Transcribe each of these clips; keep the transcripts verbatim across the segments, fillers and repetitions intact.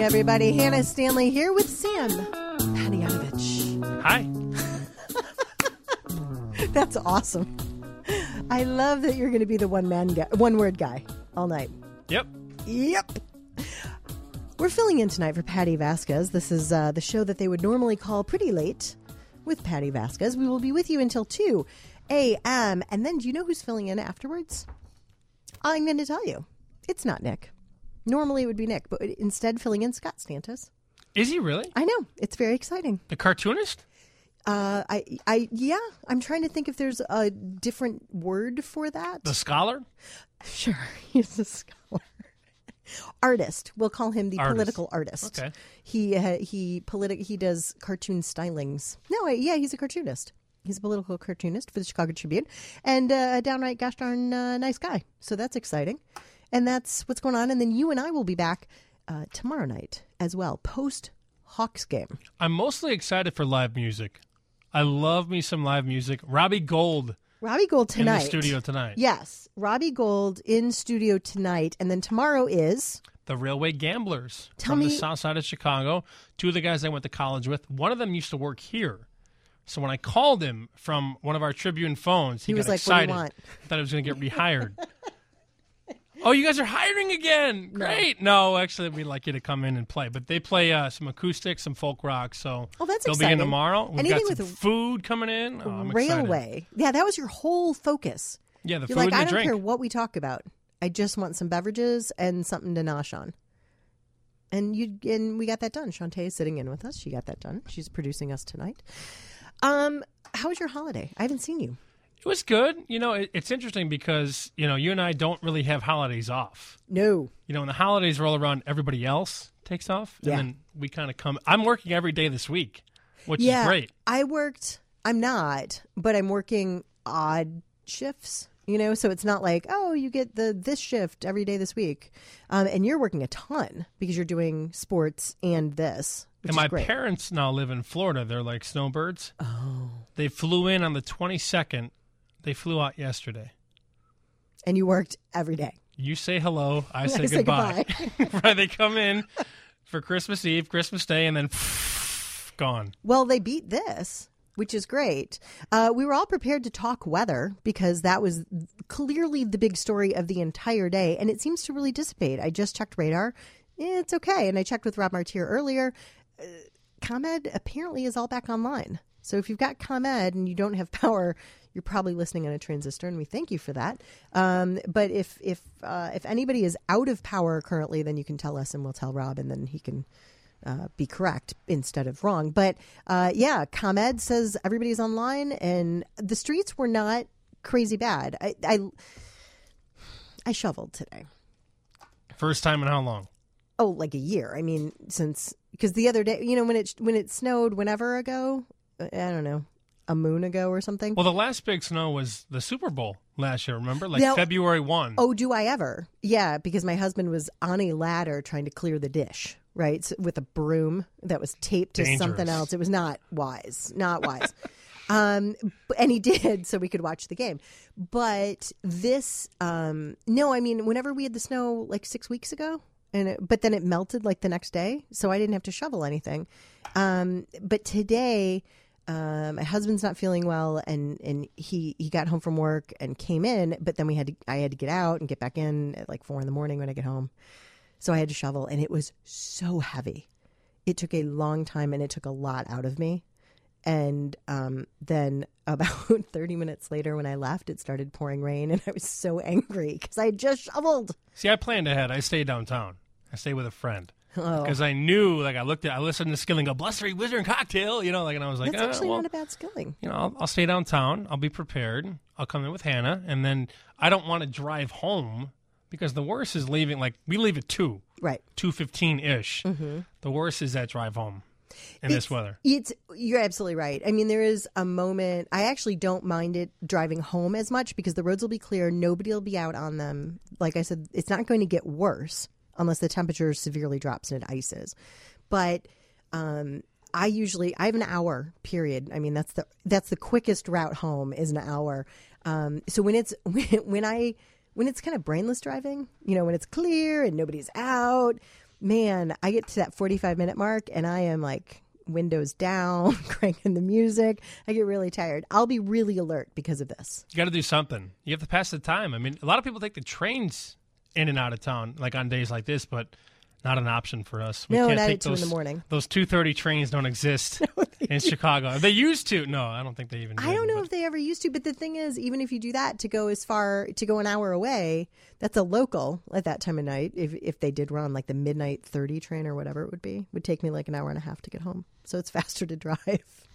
everybody. Hannah Stanley here with Sam Panayotovich. Hi. That's awesome. I love that you're going to be the one-man guy, one-word guy all night. Yep. Yep. We're filling in tonight for Patty Vasquez. This is uh, the show that they would normally call Pretty Late with Patty Vasquez. We will be with you until two a.m. And then do you know who's filling in afterwards? I'm going to tell you. It's not Nick. Normally it would be Nick, but instead filling in Scott Stantis. Is he really? I know. It's very exciting. The cartoonist? Uh, I, I, yeah, I'm trying to think if there's a different word for that. The scholar? Sure, he's a scholar. Artist. We'll call him the Artist. political artist. Okay. He uh, he politi- he does cartoon stylings. No, yeah, he's a cartoonist. He's a political cartoonist for the Chicago Tribune, and uh, a downright gosh darn uh, nice guy. So that's exciting, and that's what's going on. And then you and I will be back uh, tomorrow night as well, post Hawks game. I'm mostly excited for live music. I love me some live music. Robbie Gold. Robbie Gold tonight. In the studio tonight. Yes. Robbie Gold in studio tonight. And then tomorrow is... The Railway Gamblers Tell from me... the south side of Chicago. Two of the guys I went to college with. One of them used to work here. So when I called him from one of our Tribune phones, he, he was got like, excited. What do you want? I thought he was going to get rehired. Oh, you guys are hiring again. Great. No. no, actually, we'd like you to come in and play. But they play uh, some acoustic, some folk rock. So oh, that's they'll exciting. be in tomorrow. We've Anything got some with food coming in. Oh, I'm Railway. excited. Yeah, that was your whole focus. Yeah, the You're food like, and I the don't drink. care what we talk about. I just want some beverages and something to nosh on. And you and we got that done. Shantae is sitting in with us. She got that done. She's producing us tonight. Um, how was your holiday? I haven't seen you. It was good. You know, it, it's interesting because, you know, you and I don't really have holidays off. No. You know, when the holidays roll around, everybody else takes off. And yeah. then we kind of come. I'm working every day this week, which yeah, is great. I worked, I'm not, but I'm working odd shifts, you know, so it's not like, oh, you get the this shift every day this week. Um, and you're working a ton because you're doing sports and this. Which and is my great. parents now live in Florida. They're like snowbirds. Oh. They flew in on the twenty-second. They flew out yesterday. And you worked every day. You say hello, I say I say goodbye. Right, they come in for Christmas Eve, Christmas Day, and then pff, gone. Well, they beat this, which is great. Uh, we were all prepared to talk weather because that was clearly the big story of the entire day, and it seems to really dissipate. I just checked radar. It's okay. And I checked with Rob Martier earlier. Uh, ComEd apparently is all back online. So if you've got ComEd and you don't have power, you're probably listening on a transistor, and we thank you for that. Um, but if if uh, if anybody is out of power currently, then you can tell us, and we'll tell Rob, and then he can uh, be correct instead of wrong. But uh, yeah, ComEd says everybody's online, and the streets were not crazy bad. I I, I shoveled today. First time in how long? Oh, like a year. I mean, since because the other day, you know, when it when it snowed whenever ago, I don't know. A moon ago or something. Well, the last big snow was the Super Bowl last year, remember? Like now, February first. Oh, do I ever? Yeah, because my husband was on a ladder trying to clear the dish, right? So, with a broom that was taped to Dangerous. something else. It was not wise. Not wise. um, and he did, so we could watch the game. But this, um, no, I mean, whenever we had the snow like six weeks ago, and it, but then it melted like the next day, so I didn't have to shovel anything. Um, but today... Um, my husband's not feeling well, and, and he, he got home from work and came in, but then we had to, I had to get out and get back in at like four in the morning when I get home. So I had to shovel, and it was so heavy. It took a long time, and it took a lot out of me. And um, then about thirty minutes later when I left, it started pouring rain, and I was so angry because I had just shoveled. See, I planned ahead. I stayed downtown. I stayed with a friend. Oh. Because I knew, like, I looked at, I listened to Skilling go, Blustery Wizard and Cocktail, you know, like, and I was like, That's oh, actually well, not a bad Skilling. You know, I'll, I'll stay downtown. I'll be prepared. I'll come in with Hannah, and then I don't want to drive home because the worst is leaving. Like, we leave at two, right? Two fifteen ish. Mm-hmm. The worst is that drive home in it's, this weather. It's you're absolutely right. I mean, there is a moment. I actually don't mind it driving home as much because the roads will be clear. Nobody will be out on them. Like I said, it's not going to get worse unless the temperature severely drops and it ices. But um, I usually I have an hour period. I mean, that's the that's the quickest route home is an hour. Um, so when it's when, when I when it's kind of brainless driving, you know, when it's clear and nobody's out, man, I get to that forty-five minute mark and I am like windows down, cranking the music. I get really tired. I'll be really alert because of this. You got to do something. You have to pass the time. I mean, a lot of people take the trains in and out of town, like on days like this, but not an option for us. We no, can't not take at two those, in the morning. Those two thirty trains don't exist in Chicago. They used to. No, I don't think they even do. I don't know but. if they ever used to, but the thing is, even if you do that to go as far, to go an hour away, that's a local at that time of night. If if they did run like the midnight thirty train or whatever it would be, it would take me like an hour and a half to get home. So it's faster to drive.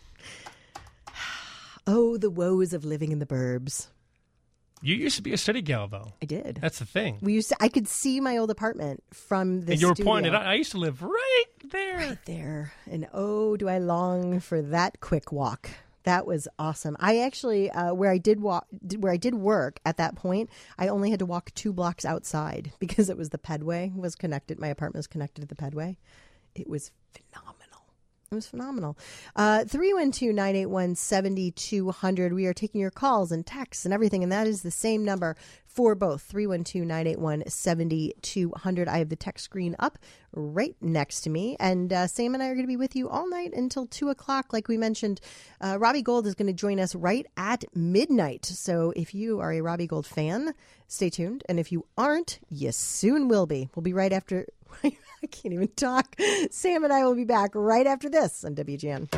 Oh, the woes of living in the burbs. You used to be a city gal, though. I did. That's the thing. We used to, I could see my old apartment from the And you were studio. pointed out. I used to live right there. Right there. And oh, do I long for that quick walk. That was awesome. I actually, uh, where I did walk, where I did work at that point, I only had to walk two blocks outside because it was the pedway was connected. My apartment was connected to the pedway. It was phenomenal. It was phenomenal. Uh, three one two, nine eight one, seven two zero zero. We are taking your calls and texts and everything, and that is the same number for both. three one two, nine eight one, seven two zero zero. I have the text screen up right next to me, and uh, Sam and I are going to be with you all night until two o'clock. Like we mentioned, uh, Robbie Gold is going to join us right at midnight. So if you are a Robbie Gold fan, stay tuned. And if you aren't, you soon will be. We'll be right after... I can't even talk. Sam and I will be back right after this on W G N.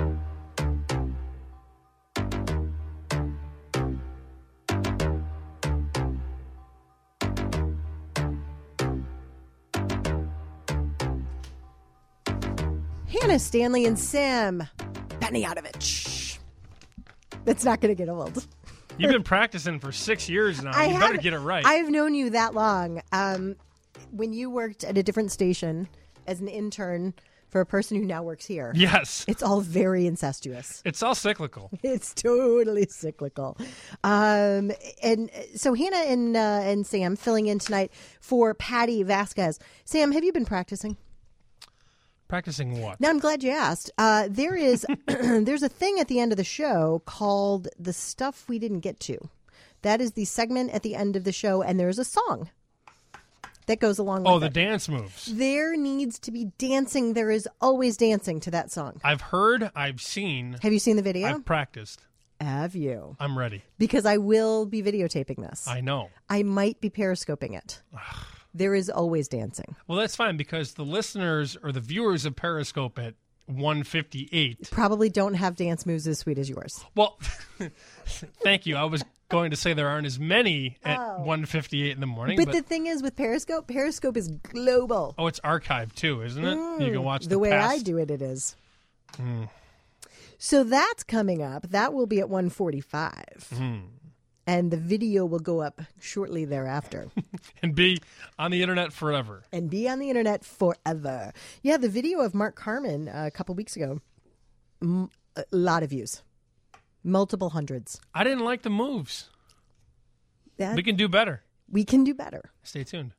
Hannah Stanley and Sam Beniadovich. That's not going to get old. You've been practicing for six years now. I you have, better get it right. I've known you that long. Um, when you worked at a different station as an intern for a person who now works here. Yes. It's all very incestuous. It's all cyclical. It's totally cyclical. Um, and so Hannah and, uh, and Sam filling in tonight for Patty Vasquez. Sam, have you been practicing? Practicing what? Now, I'm glad you asked. Uh, there is there's a thing at the end of the show called The Stuff We Didn't Get To. That is the segment at the end of the show, and there's a song that goes along with Oh, it. the dance moves. There needs to be dancing. There is always dancing to that song. I've heard, I've seen, Have you seen the video? I've practiced. Have you? I'm ready. Because I will be videotaping this. I know. I might be periscoping it. There is always dancing. Well, that's fine because the listeners or the viewers of Periscope at one fifty-eight Probably don't have dance moves as sweet as yours. Well, thank you. I was going to say there aren't as many at Oh. one fifty-eight in the morning. But, But, the thing is with Periscope, Periscope is global. oh, it's archived too, isn't it? You can watch the, The way past. I do it, it is. So that's coming up. That will be at one forty-five. And the video will go up shortly thereafter. and be on the internet forever. And be on the internet forever. Yeah, the video of Mark Carman uh, a couple weeks ago, m- a lot of views. Multiple hundreds. I didn't like the moves. That, We can do better. we can do better. Stay tuned.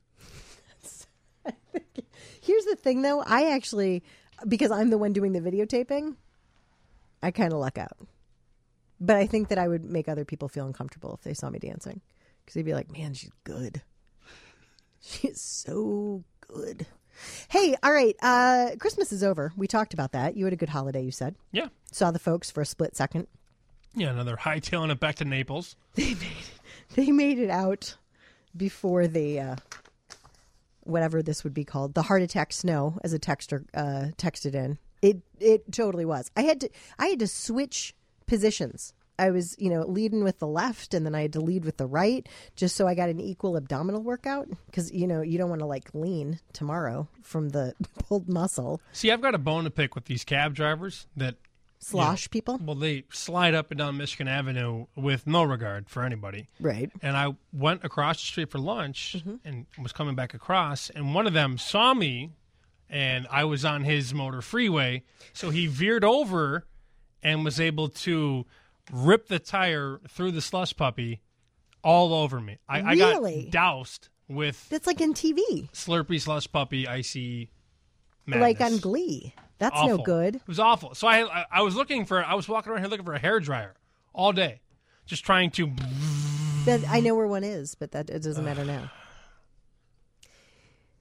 Here's the thing, though. I actually, because I'm the one doing the videotaping, I kind of luck out. But I think that I would make other people feel uncomfortable if they saw me dancing. Because they'd be like, man, she's good. She is so good. Hey, all right. Uh, Christmas is over. We talked about that. You had a good holiday, you said. Yeah. Saw the folks for a split second. Yeah, another hightailing it back to Naples. They made it, they made it out before the, uh, whatever this would be called, the heart attack snow, as a texter uh, texted in. It it totally was. I had to I had to switch positions. I was, you know, leading with the left, and then I had to lead with the right, just so I got an equal abdominal workout. Because, you know, you don't want to, like, lean tomorrow from the pulled muscle. See, I've got a bone to pick with these cab drivers that Slosh you know, people. Well, they slide up and down Michigan Avenue with no regard for anybody. Right. And I went across the street for lunch Mm-hmm. and was coming back across, and one of them saw me, and I was on his motor freeway, so he veered over and was able to rip the tire through the slush puppy all over me. I, Really? I got doused with That's like in T V. Slurpee slush puppy icy madness. Like on Glee. That's no Awful. good. It was awful. So I, I I was looking for I was walking around here looking for a hair dryer all day, just trying to. That I know where one is, but that it doesn't matter now.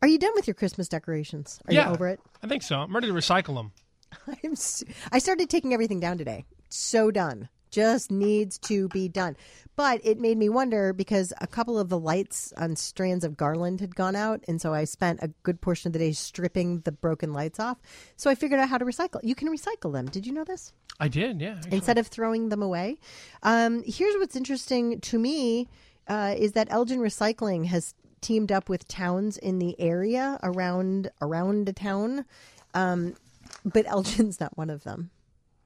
Are you done with your Christmas decorations? Are yeah, you over it? I think so. I'm ready to recycle them. I'm so, I started taking everything down today. So done. Just needs to be done. But it made me wonder because a couple of the lights on strands of garland had gone out. And so I spent a good portion of the day stripping the broken lights off. So I figured out how to recycle. You can recycle them. Did you know this? I did, yeah. Actually. Instead of throwing them away. Um, here's what's interesting to me uh, is that Elgin Recycling has teamed up with towns in the area around around a town. Um, but Elgin's not one of them.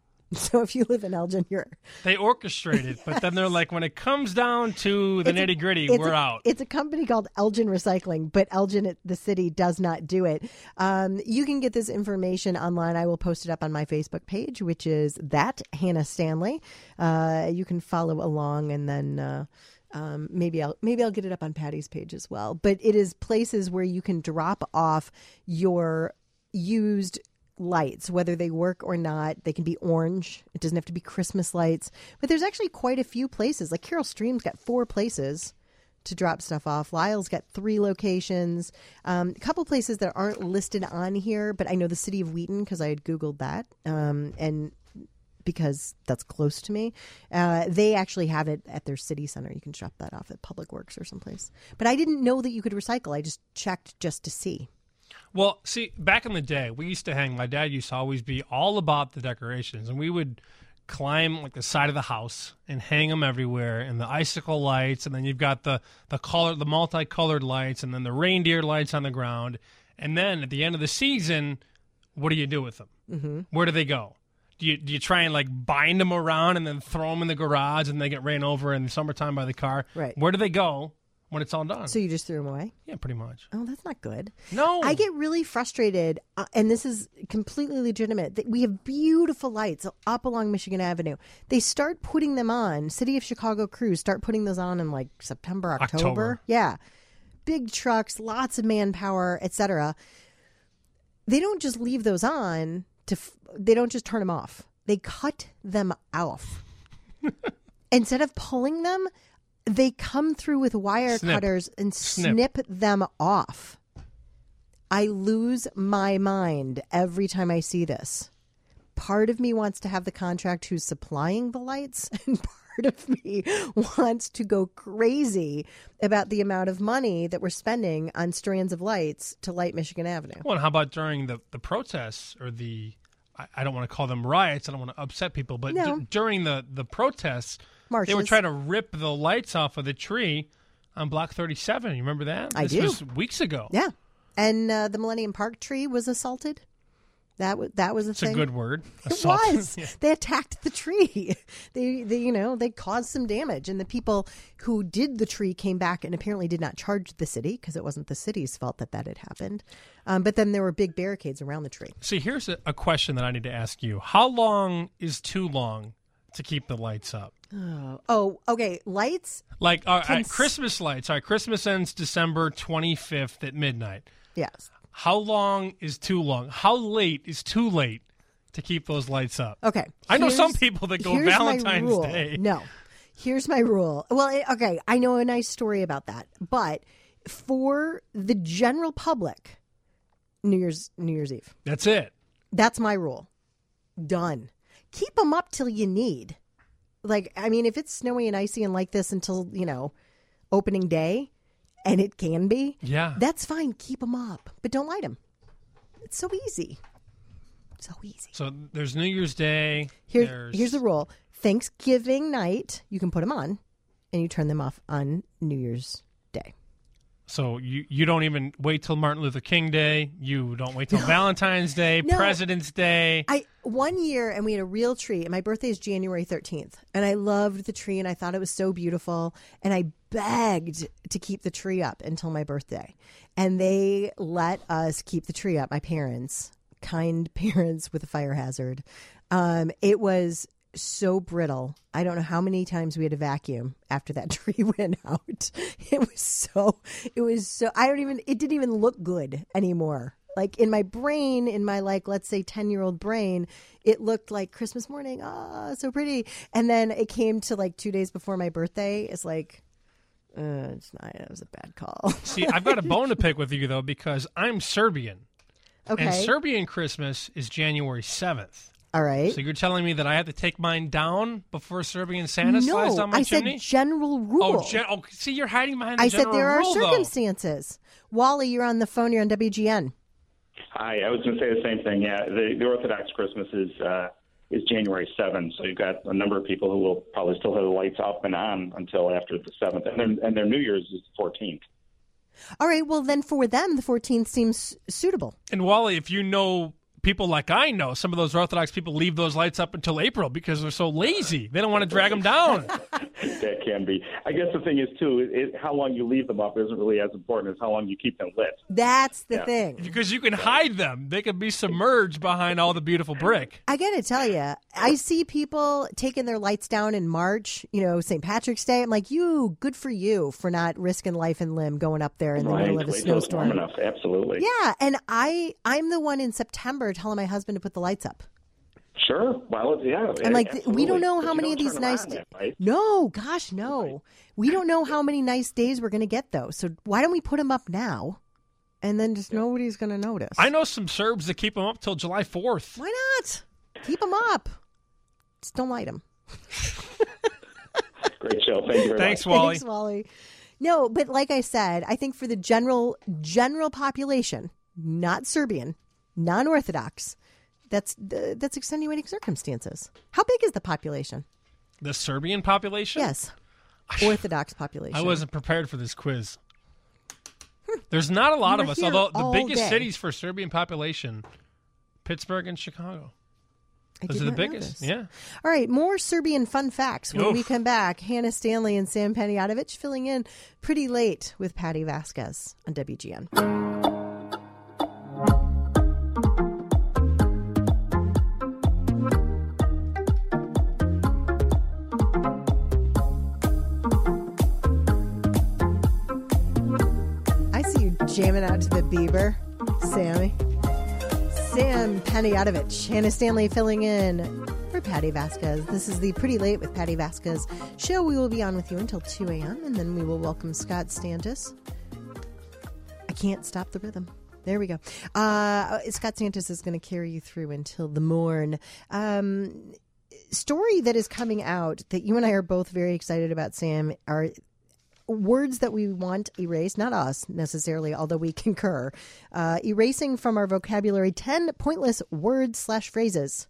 So if you live in Elgin, you're... They orchestrate it, but then they're like, when it comes down to the nitty gritty, we're a, out. It's a company called Elgin Recycling, but Elgin, the city, does not do it. Um, you can get this information online. I will post it up on my Facebook page, which is that Hannah Stanley. Uh, you can follow along, and then uh, um, maybe I'll maybe I'll get it up on Patty's page as well. But it is places where you can drop off your used lights, whether they work or not. They can be orange. It doesn't have to be Christmas lights. But there's actually quite a few places. Like Carol Stream's got four places to drop stuff off. Lyle's got three locations. Um, a couple places that aren't listed on here, but I know the city of Wheaton because I had Googled that. Um, and because that's close to me. Uh, they actually have it at their city center. You can drop that off at Public Works or someplace. But I didn't know that you could recycle. I just checked just to see. Well, see, back in the day, we used to hang, my dad used to always be all about the decorations, and we would climb like the side of the house and hang them everywhere, and the icicle lights, and then you've got the, the color, the multicolored lights, and then the reindeer lights on the ground. And then at the end of the season, what do you do with them? Mm-hmm. Where do they go? Do you do you try and like bind them around and then throw them in the garage and they get ran over in the summertime by the car? Right. Where do they go when it's all done? So you just threw them away? Yeah, pretty much. Oh, that's not good. No. I get really frustrated, uh, and this is completely legitimate, that we have beautiful lights up along Michigan Avenue. They start putting them on, City of Chicago crews start putting those on in like September, October. October. Yeah. Big trucks, lots of manpower, et cetera. They don't just leave those on, to. F- they don't just turn them off. They cut them off. Instead of pulling them, they come through with wire snip. cutters and snip. snip them off. I lose my mind every time I see this. Part of me wants to have the contract who's supplying the lights, and part of me wants to go crazy about the amount of money that we're spending on strands of lights to light Michigan Avenue. Well, and how about during the, the protests or the, I, I don't want to call them riots, I don't want to upset people, but No. d- during the, the protests, Marches. they were trying to rip the lights off of the tree on Block thirty-seven. You remember that? I this do. was weeks ago. Yeah. And uh, the Millennium Park tree was assaulted. That, w- that was a It's thing. a good word. It Assault. was. Yeah. They attacked the tree. They, they, you know, they caused some damage, and the people who did the tree came back and apparently did not charge the city because it wasn't the city's fault that that had happened. Um, but then there were big barricades around the tree. See, here's a, a question that I need to ask you. How long is too long to keep the lights up? Oh, oh okay. Lights. Like all right, Cons- Christmas lights. All right, Christmas ends December twenty-fifth at midnight. Yes. How long is too long? How late is too late to keep those lights up? Okay. I know Here's- some people that go here's my Valentine's rule. Day. No. Here's my rule. Well, it, okay, I know a nice story about that, but for the general public, New Year's New Year's Eve. That's it. That's my rule. Done. Keep them up till you need. Like, I mean, if it's snowy and icy and like this until, you know, opening day, and it can be, Yeah. that's fine. Keep them up, but don't light them. It's so easy. So easy. So there's New Year's Day. Here, there's... here's the rule. Thanksgiving night, you can put them on, and you turn them off on New Year's Day. So you, you don't even wait till Martin Luther King Day. You don't wait till Valentine's Day, No. President's Day. I one year, and we had a real tree, and my birthday is January thirteenth, and I loved the tree, and I thought it was so beautiful, and I begged to keep the tree up until my birthday, and they let us keep the tree up. My parents, kind parents with a fire hazard. Um, it was so brittle. I don't know how many times we had to vacuum after that tree went out. It was so, it was so, I don't even, it didn't even look good anymore. Like in my brain, in my like, let's say ten year old brain, it looked like Christmas morning. Ah, so pretty. And then it came to like two days before my birthday. It's like, Uh, it's not. That was a bad call. See, I've got a bone to pick with you, though, because I'm Serbian. Okay. And Serbian Christmas is January seventh. All right. So you're telling me that I have to take mine down before Serbian Santa no, slides down my I chimney? said general rule. Oh, gen- oh, see, you're hiding behind the I said general there are rule, circumstances. Wally, you're on the phone. You're on W G N. Hi, I was going to say the same thing. Yeah, the, the Orthodox Christmas is uh, is January seventh, so you've got a number of people who will probably still have the lights up and on until after the seventh, and their, and their New Year's is the fourteenth. All right, well, then for them, the fourteenth seems suitable. And Wally, if you know people like I know, some of those Orthodox people leave those lights up until April because they're so lazy. They don't want to drag them down. That can be. I guess the thing is, too, it, it, how long you leave them up isn't really as important as how long you keep them lit. That's the Yeah. thing. Because you can hide them. They can be submerged behind all the beautiful brick. I got to tell you, I see people taking their lights down in March, you know, Saint Patrick's Day. I'm like, you, good for you for not risking life and limb going up there in the Right, middle of a wait till it's warm snowstorm. enough. Absolutely. Yeah, and I, I'm the one in September telling my husband to put the lights up. Sure. Well, yeah. I'm like, absolutely. we don't know But how you many don't of these turn nice around days. that night. No, gosh, no. We don't know how many nice days we're going to get, though. So why don't we put them up now? And then just nobody's going to notice. I know some Serbs that keep them up till July fourth. Why not? Keep them up. Just don't light them. Great show. Thank you very Thanks, much. Wally. Thanks, Wally. No, but like I said, I think for the general general population, not Serbian, non-Orthodox, that's uh, that's extenuating circumstances. How big is the population? The Serbian population? Yes, Orthodox population. I wasn't prepared for this quiz. There's not a lot You of were us, here although the all biggest day. cities for Serbian population, Pittsburgh and Chicago. I Those did are the not know biggest. this. Yeah. All right, more Serbian fun facts when Oof. we come back. Hannah Stanley and Sam Peniadovich filling in pretty late with Patty Vasquez on W G N. I see you jamming out to the Bieber, Sammy. Sam Peniadovich, Hannah Stanley filling in for Patty Vasquez. This is the Pretty Late with Patty Vasquez show. We will be on with you until two a.m. and then we will welcome Scott Stantis. I can't stop the rhythm. There we go. Uh, Scott Stantis is going to carry you through until the morn. Um, story that is coming out that you and I are both very excited about, Sam, are words that we want erased, not us necessarily, although we concur. Uh, erasing from our vocabulary ten pointless words slash phrases.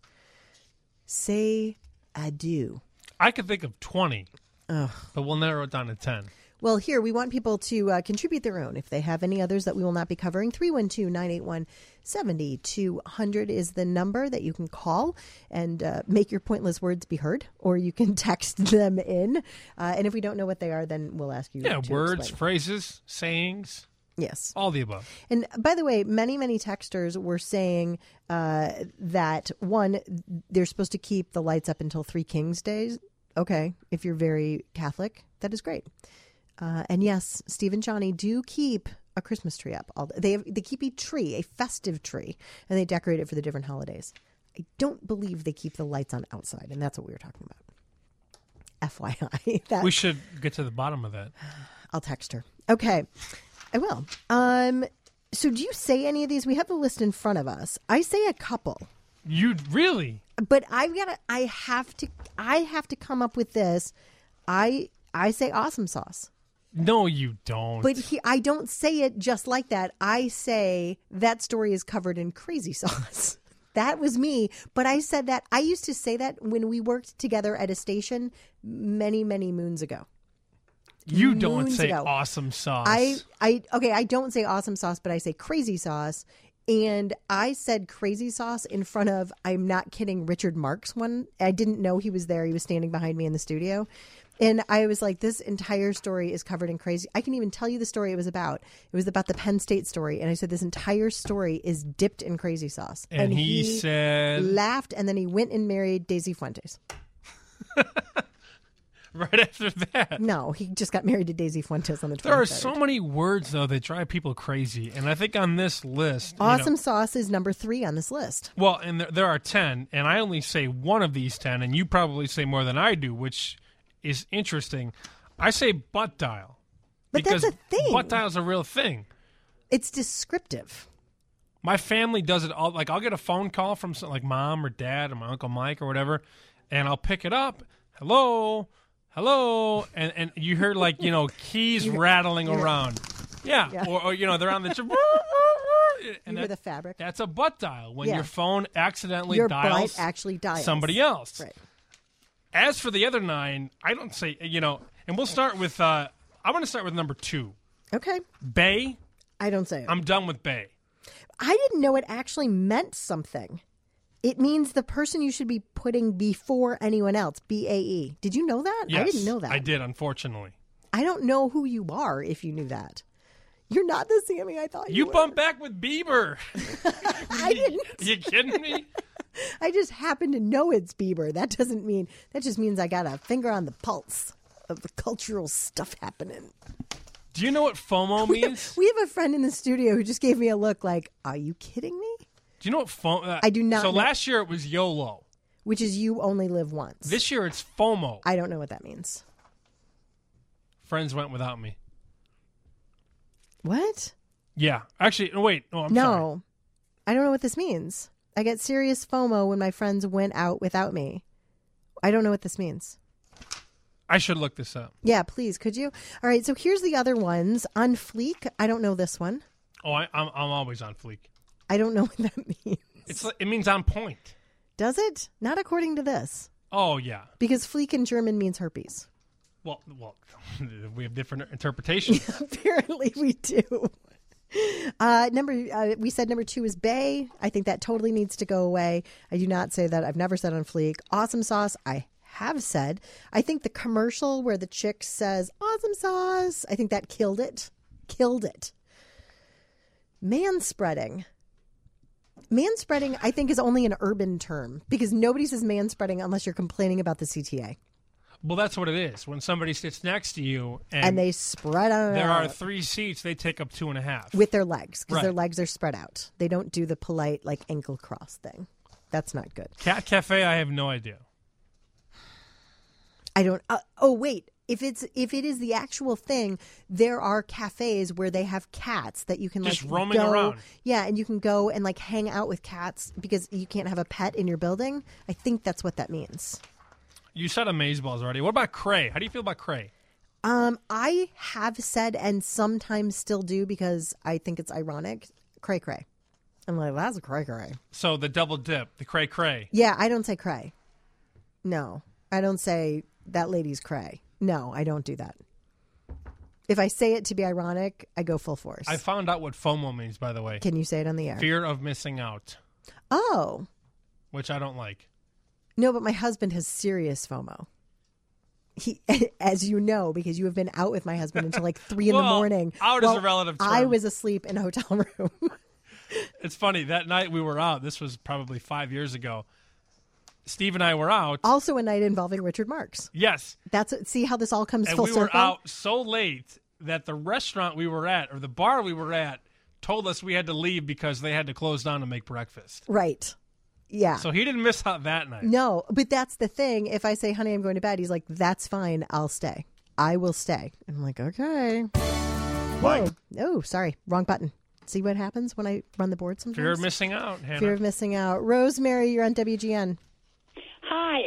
Say adieu. I could think of twenty, Ugh. but we'll narrow it down to ten. Well, here, we want people to uh, contribute their own. If they have any others that we will not be covering, three one two, nine eight one, seven two zero zero is the number that you can call and uh, make your pointless words be heard, or you can text them in. Uh, and if we don't know what they are, then we'll ask you Yeah, to words, explain. phrases, sayings, Yes. all the above. And by the way, many, many texters were saying uh, that, one, they're supposed to keep the lights up until Three Kings Days. Okay, if you're very Catholic, that is great. Uh, and yes, Steve and Johnny do keep a Christmas tree up. All they have, they keep a tree, a festive tree, and they decorate it for the different holidays. I don't believe they keep the lights on outside, and that's what we were talking about. F Y I. That, We should get to the bottom of that. I'll text her. Okay, I will. Um, so do you say any of these? We have the list in front of us. I say a couple. You really? But I've got to, I have to, I have to come up with this. I, I say awesome sauce. No, you don't. But he, I don't say it just like that. I say that story is covered in crazy sauce. That was me. But I said that, I used to say that when we worked together at a station many, many moons ago. you don't moons say ago. awesome sauce. I, I, okay, I don't say awesome sauce, but I say crazy sauce. And I said crazy sauce in front of, I'm not kidding, Richard Marx one. I didn't know he was there. He was standing behind me in the studio. And I was like, this entire story is covered in crazy. I can even tell you the story it was about. It was about the Penn State story. And I said, this entire story is dipped in crazy sauce. And he said- laughed, and then he went and married Daisy Fuentes. right after that. No, he just got married to Daisy Fuentes on the There are twenty-third. so many words, though, that drive people crazy. And I think on this list... you know- Awesome sauce is number three on this list. well, and there, there are ten, and I only say one of these ten, and you probably say more than I do, which is interesting. I say butt dial. But because that's a thing. butt dial's a real thing. It's descriptive. My family does it all. Like, I'll get a phone call from some, like mom or dad or my Uncle Mike or whatever, and I'll pick it up. Hello, hello, and and you hear like you know keys rattling around. Yeah, Yeah. Or, or you know they're on the. and You that, hear the fabric. That's a butt dial when Yeah. your phone accidentally Your dials butt actually dials. somebody else. Right. As for the other nine, I don't say you know, and we'll start with. Uh, I'm going to start with number two, Okay. Bay. I don't say it. I'm done with Bay. I didn't know it actually meant something. It means the person you should be putting before anyone else. B A E. Did you know that? Yes, I didn't know that. I did, unfortunately. I don't know who you are if you knew that. You're not the Sammy I thought you, You were. bumped back with Bieber. I didn't. You kidding me? I just happen to know it's Bieber. That doesn't mean, that just means I got a finger on the pulse of the cultural stuff happening. Do you know what FOMO means? We have a friend in the studio who just gave me a look like, are you kidding me? Do you know what FOMO? Uh, I do not So know. last year it was YOLO. Which is you only live once. This year it's FOMO. I don't know what that means. Friends went without me. What? Yeah. Actually, no, wait. Oh, I'm no. sorry. I don't know what this means. I get serious FOMO when my friends went out without me. I don't know what this means. I should look this up. Yeah, please, could you? All right, so here's the other ones. On Fleek, I don't know this one. Oh, I, I'm I'm always on fleek. I don't know what that means. It's like- it means on point. Does it? Not according to this. Oh yeah. Because Fleek in German means herpes. Well, well, we have different interpretations. Apparently we do. Uh, number uh, we said number two is Bay. I think that totally needs to go away. I do not say that. I've never said on Fleek. Awesome sauce. I have said. I think the commercial where the chick says awesome sauce, I think that killed it. Killed it. Manspreading. Manspreading, I think, is only an urban term because nobody says manspreading unless you're complaining about the C T A. Well, that's what it is. When somebody sits next to you and, And they spread out. there are three seats, they take up two and a half. With their legs because their Right. legs are spread out. They don't do the polite like ankle cross thing. That's not good. Cat Cafe, I have no idea. I don't. Uh, oh wait, if it's if it is the actual thing, there are cafes where they have cats that you can Just like roaming go, around. Yeah, and you can go and like hang out with cats because you can't have a pet in your building. I think that's what that means. You said amazeballs already. What about Cray? How do you feel about Cray? Um, I have said and sometimes still do because I think it's ironic. Cray cray. I'm like, that's a cray cray. So the double dip, the Cray Cray. Yeah, I don't say cray. No, I don't say that lady's cray. No, I don't do that. If I say it to be ironic, I go full force. I found out what FOMO means, by the way. Can you say it on the air? Fear of missing out, Oh, which I don't like. no, but my husband has serious FOMO. He, as you know, because you have been out with my husband until like three in the Well, morning. out is a while relative term. I was asleep in a hotel room. It's funny. That night we were out, this was probably five years ago. Steve and I were out. Also, a night involving Richard Marks. Yes. That's see how this all comes And full we were circle. out so late that the restaurant we were at, or the bar we were at, told us we had to leave because they had to close down to make breakfast. Right? Yeah. So he didn't miss out that night. No, but that's the thing. If I say, "Honey, I'm going to bed," he's like, "That's fine. I'll stay. I will stay." I'm like, "Okay." Whoa! Oh, sorry, wrong button. See what happens when I run the board sometimes? Fear of missing out, Hannah. Fear of missing out. Rosemary, you're on W G N. Hi.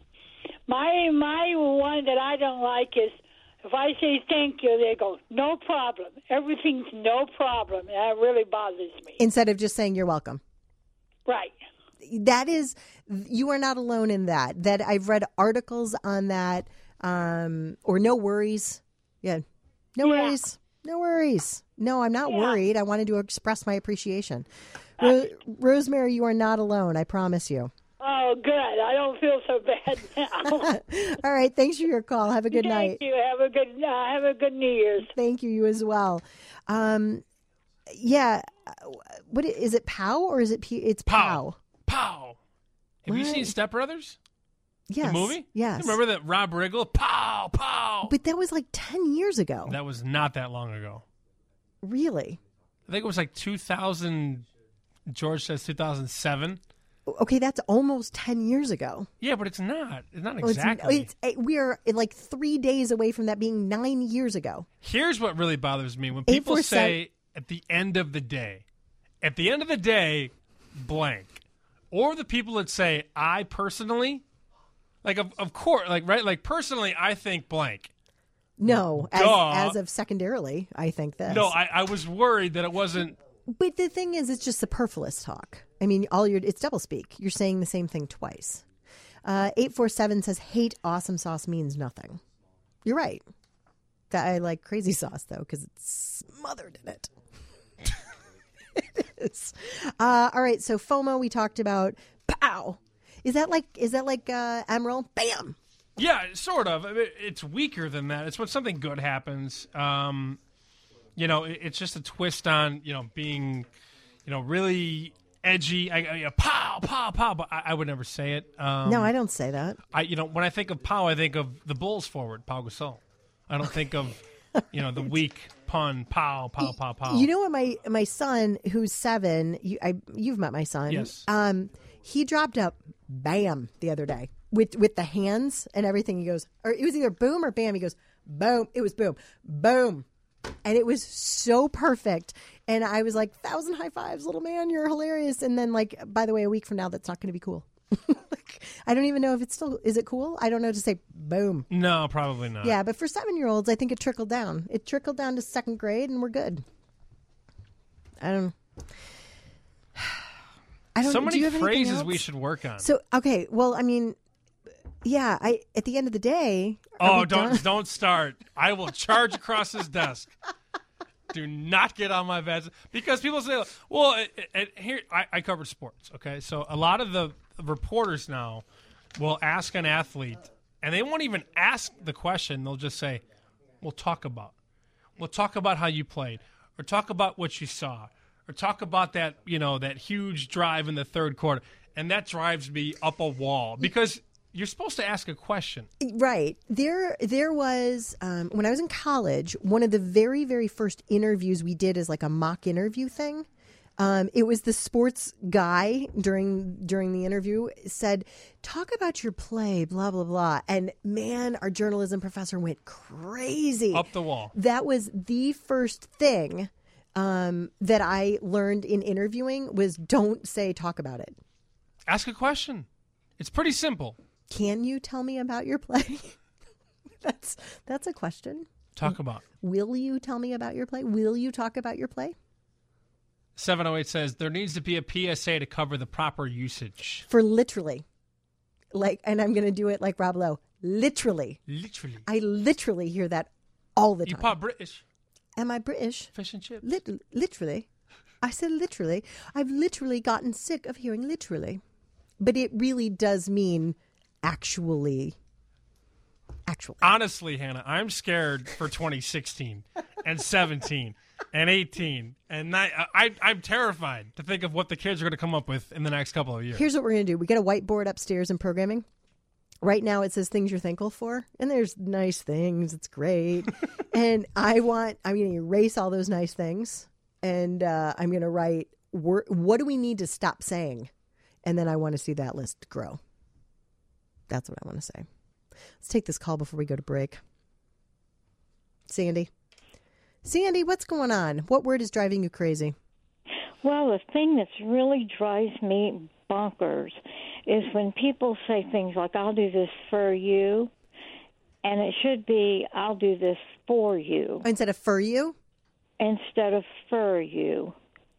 My my one that I don't like is if I say thank you, they go, no problem. Everything's no problem. That really bothers me. Instead of just saying you're welcome. Right. That is, you are not alone in that. That I've read articles on that, um, or no worries. Yeah. No Yeah. worries. No worries. No, I'm not Yeah. worried. I wanted to express my appreciation. Ro- Rosemary, you are not alone. I promise you. Oh, good. I don't feel so bad now. All right. Thanks for your call. Have a good night. Thank you. Have a good uh, have a good New Year's. Thank you. You as well. Um, yeah. What i- is it? Pow or is it? P- it's Pow. Pow. Pow. Have you What? seen Step Brothers? Yes. The movie? Yes. Remember that Rob Riggle? Pow, pow. But that was like ten years ago. That was not that long ago. Really? I think it was like two thousand. George says two thousand seven. Okay, that's almost ten years ago. Yeah, but it's not. It's not Well, it's- exactly. It's, it, we are like three days away from that being nine years ago. Here's what really bothers me when Eight, people four, say at the end of the day, at the end of the day, blank, or the people that say I personally, like of of course, like right, like personally, I think blank. No, as, Duh. as of secondarily, I think this. No, I, I was worried that it wasn't. But the thing is, it's just superfluous talk. I mean, all your it's doublespeak. You're saying the same thing twice. Uh, eight four seven says, hate awesome sauce means nothing. You're right. That I like crazy sauce, though, because it's smothered in it. It is. Uh, all right, so FOMO we talked about. Pow! Is that like, is that like uh, Emerald? Bam! Yeah, sort of. I mean, it's weaker than that. It's when something good happens. Um, you know, it, it's just a twist on, you know, being, you know, really edgy. I, I, pow, pow, pow. But I, I would never say it. Um, No, I don't say that. I, you know, when I think of pow, I think of the Bulls forward, Pau Gasol. I don't think of, you know, the weak pun, pow, pow, pow, pow. You know what? My my son, who's seven, you, I, you've met my son. Yes. Um, he dropped up, bam, the other day with with the hands and everything. He goes, or it was either boom or bam. He goes, boom. It was boom, boom, and it was so perfect. And I was like, thousand high fives, little man, you're hilarious. And then, like, by the way, a week from now, that's not going to be cool. Like, I don't even know if it's still is it cool. I don't know to say boom. No, probably not. Yeah, but for seven year olds, I think it trickled down. It trickled down to second grade, and we're good. I don't. I don't. So do many you have anything phrases else? we should work on. So okay, well, I mean, yeah. I at the end of the day. are oh, we don't done? don't start. I will charge across his desk. Do not get on my bed because people say, "Well, it, it, here I, I covered sports." Okay, so a lot of the reporters now will ask an athlete, and they won't even ask the question. They'll just say, "We'll talk about. We'll talk about how you played, or talk about what you saw, or talk about that you know that huge drive in the third quarter," and that drives me up a wall because you're supposed to ask a question. Right. There there was, um, when I was in college, one of the very, very first interviews we did as like a mock interview thing. Um, it was the sports guy during during the interview said, talk about your play, blah, blah, blah. And man, our journalism professor went crazy. Up the wall. That was the first thing um, that I learned in interviewing was don't say talk about it. Ask a question. It's pretty simple. Can you tell me about your play? that's that's a question. Talk about. Will you tell me about your play? Will you talk about your play? seven oh eight says there needs to be a P S A to cover the proper usage. For literally. Like, and I'm going to do it like Rob Lowe. Literally. Literally. I literally hear that all the You time. pop British. Am I British? Fish and chips. Lit- literally. I said literally. I've literally gotten sick of hearing literally. But it really does mean actually. Actually. Honestly, Hannah, I'm scared for twenty sixteen and seventeen and eighteen and nine. I, I'm terrified to think of what the kids are going to come up with in the next couple of years. Here's what we're going to do. We got a whiteboard upstairs in programming. Right now it says things you're thankful for. And there's nice things. It's great. And I want, I'm going to erase all those nice things. And uh, I'm going to write, what do we need to stop saying? And then I want to see that list grow. That's what I want to say. Let's take this call before we go to break. Sandy. Sandy, what's going on? What word is driving you crazy? Well, the thing that really drives me bonkers is when people say things like, I'll do this for you, and it should be, I'll do this for you, Instead of for you? instead of for you.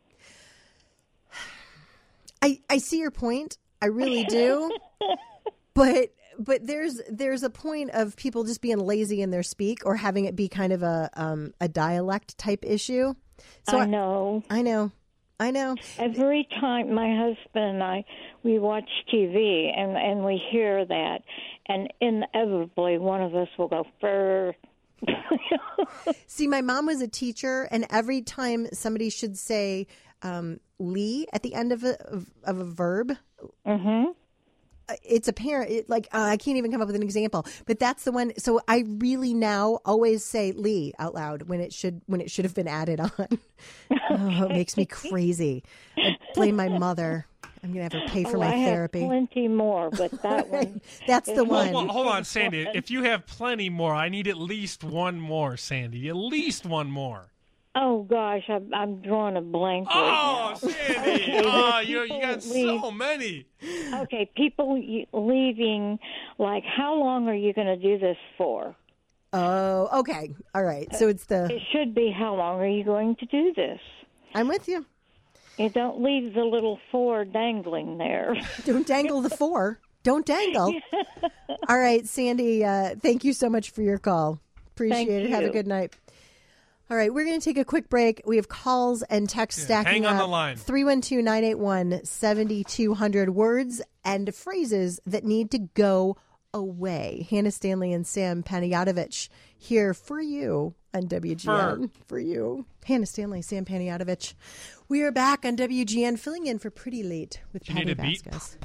I, I see your point. I really do. but but there's there's a point of people just being lazy in their speak or having it be kind of a um, a dialect type issue. So I know. I, I know. I know. Every time my husband and I, we watch T V and, and we hear that, and inevitably one of us will go, fur. See, my mom was a teacher, and every time somebody should say um, "lee" at the end of a of, of a verb, Mm-hmm. it's apparent. It, like uh, I can't even come up with an example, but that's the one. So I really now always say "lee" out loud when it should when it should have been added on. Oh, it makes me crazy. I blame my mother. I'm going to have her pay for oh, my I therapy. have plenty more, but that one. That's the is one. Well, hold on, Sandy. If you have plenty more, I need at least one more, Sandy. At least one more. Oh gosh, I'm, I'm drawing a blank right Oh, now. Sandy! Okay, Oh, the you you got people leave- so many. Okay, people y- leaving. Like, how long are you going to do this for? Oh, okay. All right. So it's the. It should be, how long are you going to do this? I'm with you. You don't leave the little four dangling there. Don't dangle the four. Don't dangle. All right, Sandy. Uh, thank you so much for your call. Appreciate Thank it. Have a you. good night. All right, we're going to take a quick break. We have calls and texts Yeah, stacking hang on up. the line. three one two, nine eight one, seven two zero zero. Words and phrases that need to go away. Hannah Stanley and Sam Panayotovich here for you on W G N. For, for you. Hannah Stanley, Sam Panayotovich. We are back on W G N, filling in for Pretty Late with You Patty need a beat? Vasquez.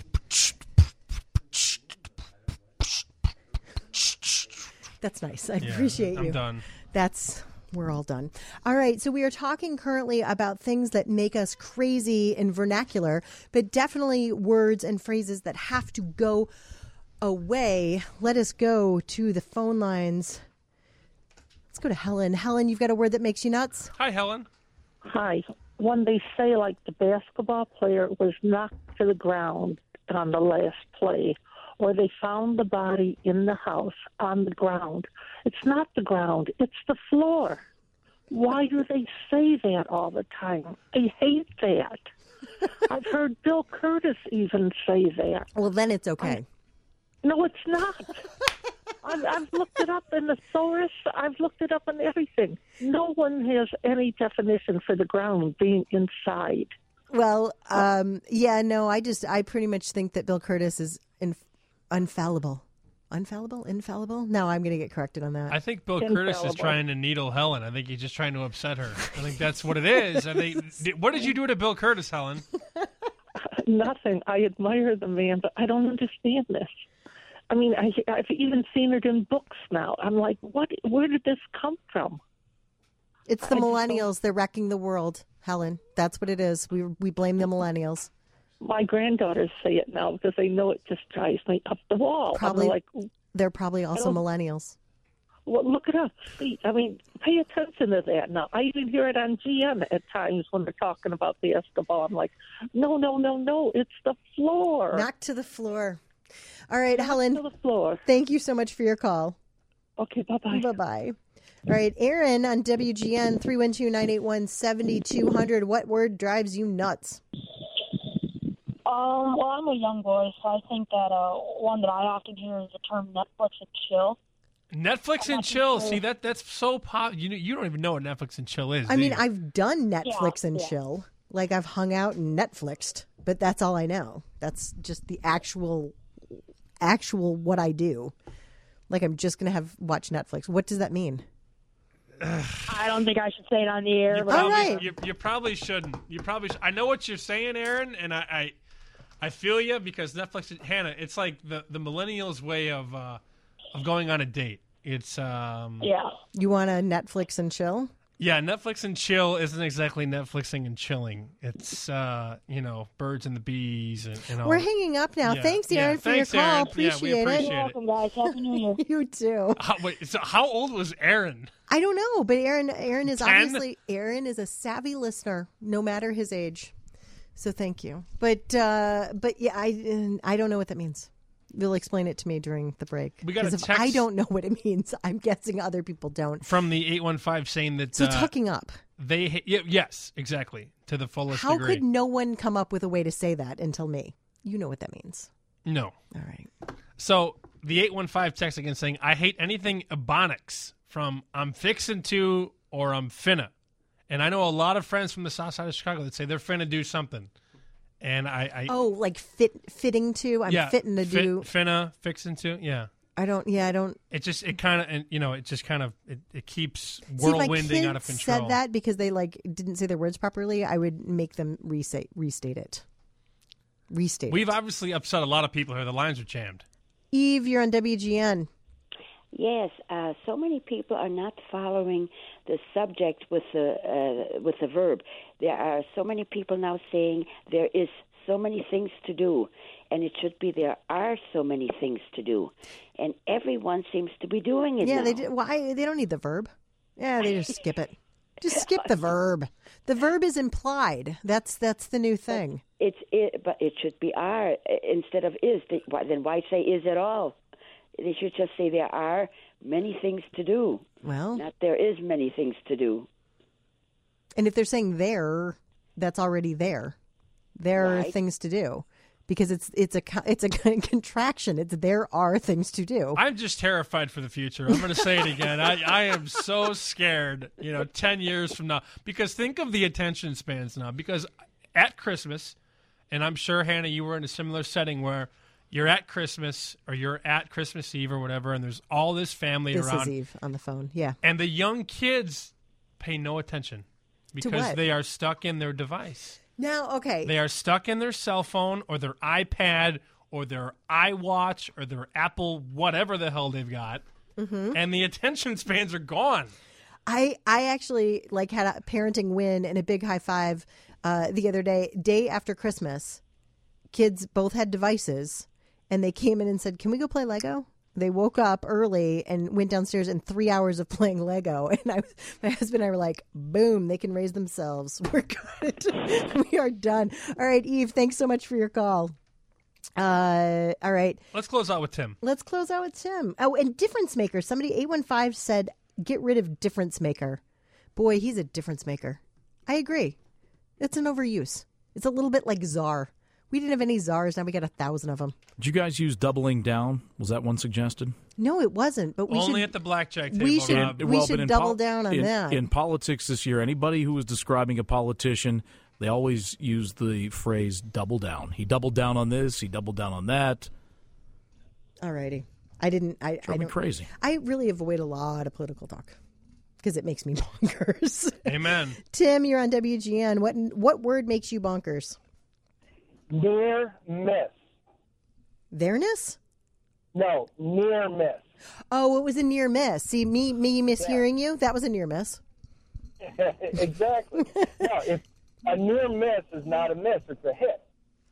That's nice. I Yeah, appreciate I'm you. done. That's, we're all done. All right. So we are talking currently about things that make us crazy in vernacular, but definitely words and phrases that have to go away. Let us go to the phone lines. Let's go to Helen. Helen, you've got a word that makes you nuts? Hi, Helen. Hi. When they say, like, the basketball player was knocked to the ground on the last play, or they found the body in the house on the ground, it's not the ground, it's the floor. Why do they say that all the time? I hate that. I've heard Bill Curtis even say that. Well, then it's okay. No, it's not. I've, I've looked it up in the thesaurus. I've looked it up in everything. No one has any definition for the ground being inside. Well, um, yeah, no, I just, I pretty much think that Bill Curtis is in, infallible. Unfallible? Infallible? No, I'm going to get corrected on that. I think Bill Curtis is Infallible. trying to needle Helen. I think he's just trying to upset her. I think that's what it is. I think. Did- What did you do to Bill Curtis, Helen? Nothing. I admire the man, but I don't understand this. I mean, I, I've even seen it in books now. I'm like, what? Where did this come from? It's the I just don't- millennials. They're wrecking the world, Helen. That's what it is. We we blame the millennials. My granddaughters say it now because they know it just drives me up the wall. Probably- I'm like, They're probably also don't- millennials. well, look it up. See, I mean, pay attention to that now. I even hear it on G M at times when they're talking about basketball. I'm like, no, no, no, no, it's the floor. Knocked to the floor. All right, Helen, to the floor. thank you so much for your call. Okay, bye-bye. Bye-bye. All right, Aaron on W G N, three one two, nine eight one, seven two zero zero. What word drives you nuts? Um, well, I'm a young boy, so I think that uh, one that I often hear is the term Netflix and chill. Netflix and chill. See that that's so pop. You know, you don't even know what Netflix and chill is. I do mean, you? I've done Netflix Yeah, and yeah. chill. Like, I've hung out and Netflixed, but that's all I know. That's just the actual, actual what I do. Like, I'm just going to have watch Netflix. What does that mean? I don't think I should say it on the air, You but All probably, right. you, you probably shouldn't. You probably. Sh- I know what you're saying, Aaron, and I, I, I feel you because Netflix, Hannah. It's like the, the millennials' way of uh, of going on a date. It's um, yeah. You want to Netflix and chill? yeah. Netflix and chill isn't exactly Netflixing and chilling. It's uh, you know, birds and the bees and, and all. We're hanging up now. Yeah. Thanks, Yeah, Aaron, for thanks, your call. Aaron. Yeah, we Appreciate, appreciate You're it. welcome, guys. Happy New Year. it. You too. How, wait, so how old was Aaron? I don't know, but Aaron, Aaron is Ten? obviously Aaron is a savvy listener, no matter his age. So thank you. But uh, but yeah, I I don't know what that means. You'll explain it to me during the break. We got a 'Cause if I text- don't know what it means, I'm guessing other people don't. From the eight one five saying that So uh, it's hooking up. they ha- yeah, yes, exactly, to the fullest How degree. could no one come up with a way to say that until me? You know what that means. No. All right. So the eight one five text again saying, I hate anything Ebonics from I'm fixin' to or I'm finna. And I know a lot of friends from the south side of Chicago that say they're finna do something. And I, I Oh, like fit fitting to. I'm yeah, fitting to fit- do. finna, fixin' to, yeah. I don't. Yeah, I don't. It just, it kind of, and you know, it just kind of, it, it keeps See, if my whirlwinding kids out of control. said that because they like didn't say their words properly, I would make them restate restate it. Restate. We've it. obviously upset a lot of people here. The lines are jammed. Eve, you're on W G N. Yes, uh, so many people are not following the subject with the uh, with the verb. There are so many people now saying there is so many things to do, and it should be there are so many things to do, and everyone seems to be doing it Yeah, now. they do. Why they don't need the verb? Yeah, they just skip it. Just skip the verb. The verb is implied. That's that's the new thing. It's it, but it should be are instead of is. Then why say is at all? They should just say there are many things to do. Well, not there is many things to do. And if they're saying there, that's already there. There Right. are things to do because it's it's a co- it's a contraction. It's there are things to do. I'm just terrified for the future. I'm going to say it again. I, I am so scared, you know, ten years from now. Because think of the attention spans now. Because at Christmas, and I'm sure, Hannah, you were in a similar setting where you're at Christmas or you're at Christmas Eve or whatever, and there's all this family This around. is Eve on the phone. Yeah. And the young kids pay no attention because what? they are stuck in their device. Now, okay. They are stuck in their cell phone or their iPad or their iWatch or their Apple, whatever the hell they've got. Mhm. And the attention spans are gone. I I actually like had a parenting win and a big high five uh, the other day, day after Christmas. Kids both had devices, and they came in and said, "Can we go play Lego?" They woke up early and went downstairs in three hours of playing Lego. And I, my husband and I were like, "Boom! They can raise themselves. We're good. We are done." All right, Eve. Thanks so much for your call. Uh, all right. Let's close out with Tim. Let's close out with Tim. Oh, and difference maker. Somebody eight one five said, "Get rid of difference maker." Boy, he's a difference maker. I agree. It's an overuse. It's a little bit like czar. We didn't have any czars. Now we got a thousand of them. Did you guys use doubling down? Was that one suggested? No, it wasn't. But we Only should, at the blackjack table, we should, Rob. we Well, should but in double pol- down on in, that. In politics this year, anybody who was describing a politician, they always use the phrase double down. He doubled down on this. He doubled down on that. All righty. I didn't. I, Drove I me don't- crazy. I really avoid a lot of political talk because it makes me bonkers. Amen. Tim, you're on W G N. What what word makes you bonkers? Near miss. There-ness? No, near miss. Oh, it was a near miss. See, me me mishearing you? That was a near miss. Exactly. No, if a near miss is not a miss, it's a hit.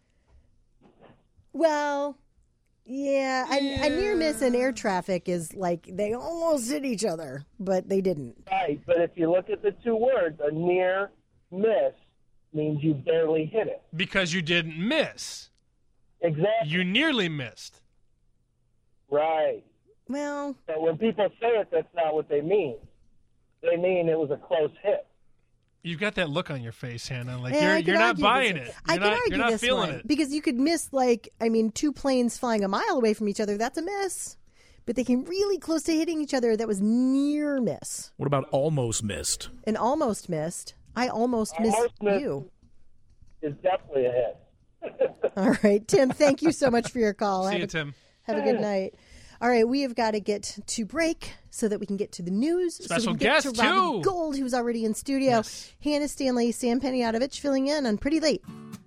Well, yeah, a, a near miss in air traffic is like they almost hit each other, but they didn't. Right, but if you look at the two words, a near miss means you barely hit it. Because you didn't miss. Exactly. You nearly missed. Right. Well, but when people say it, that's not what they mean. They mean it was a close hit. You've got that look on your face, Hannah. Like Yeah, I you're could you're not argue buying this- it. I You're can not, argue you're not this feeling one it. because you could miss like I mean two planes flying a mile away from each other. That's a miss, but they came really close to hitting each other. That was near miss. What about almost missed? And almost missed. I almost, Almost missed missed. you. It's definitely a hit. All right, Tim. Thank you so much for your call. See have you, a, Tim. Have a good night. All right, we have got to get to break so that we can get to the news. Special so we can guest, get to Robbie too. Gold, who's already in studio. Yes. Hannah Stanley, Sam Penyatovich filling in on Pretty Late.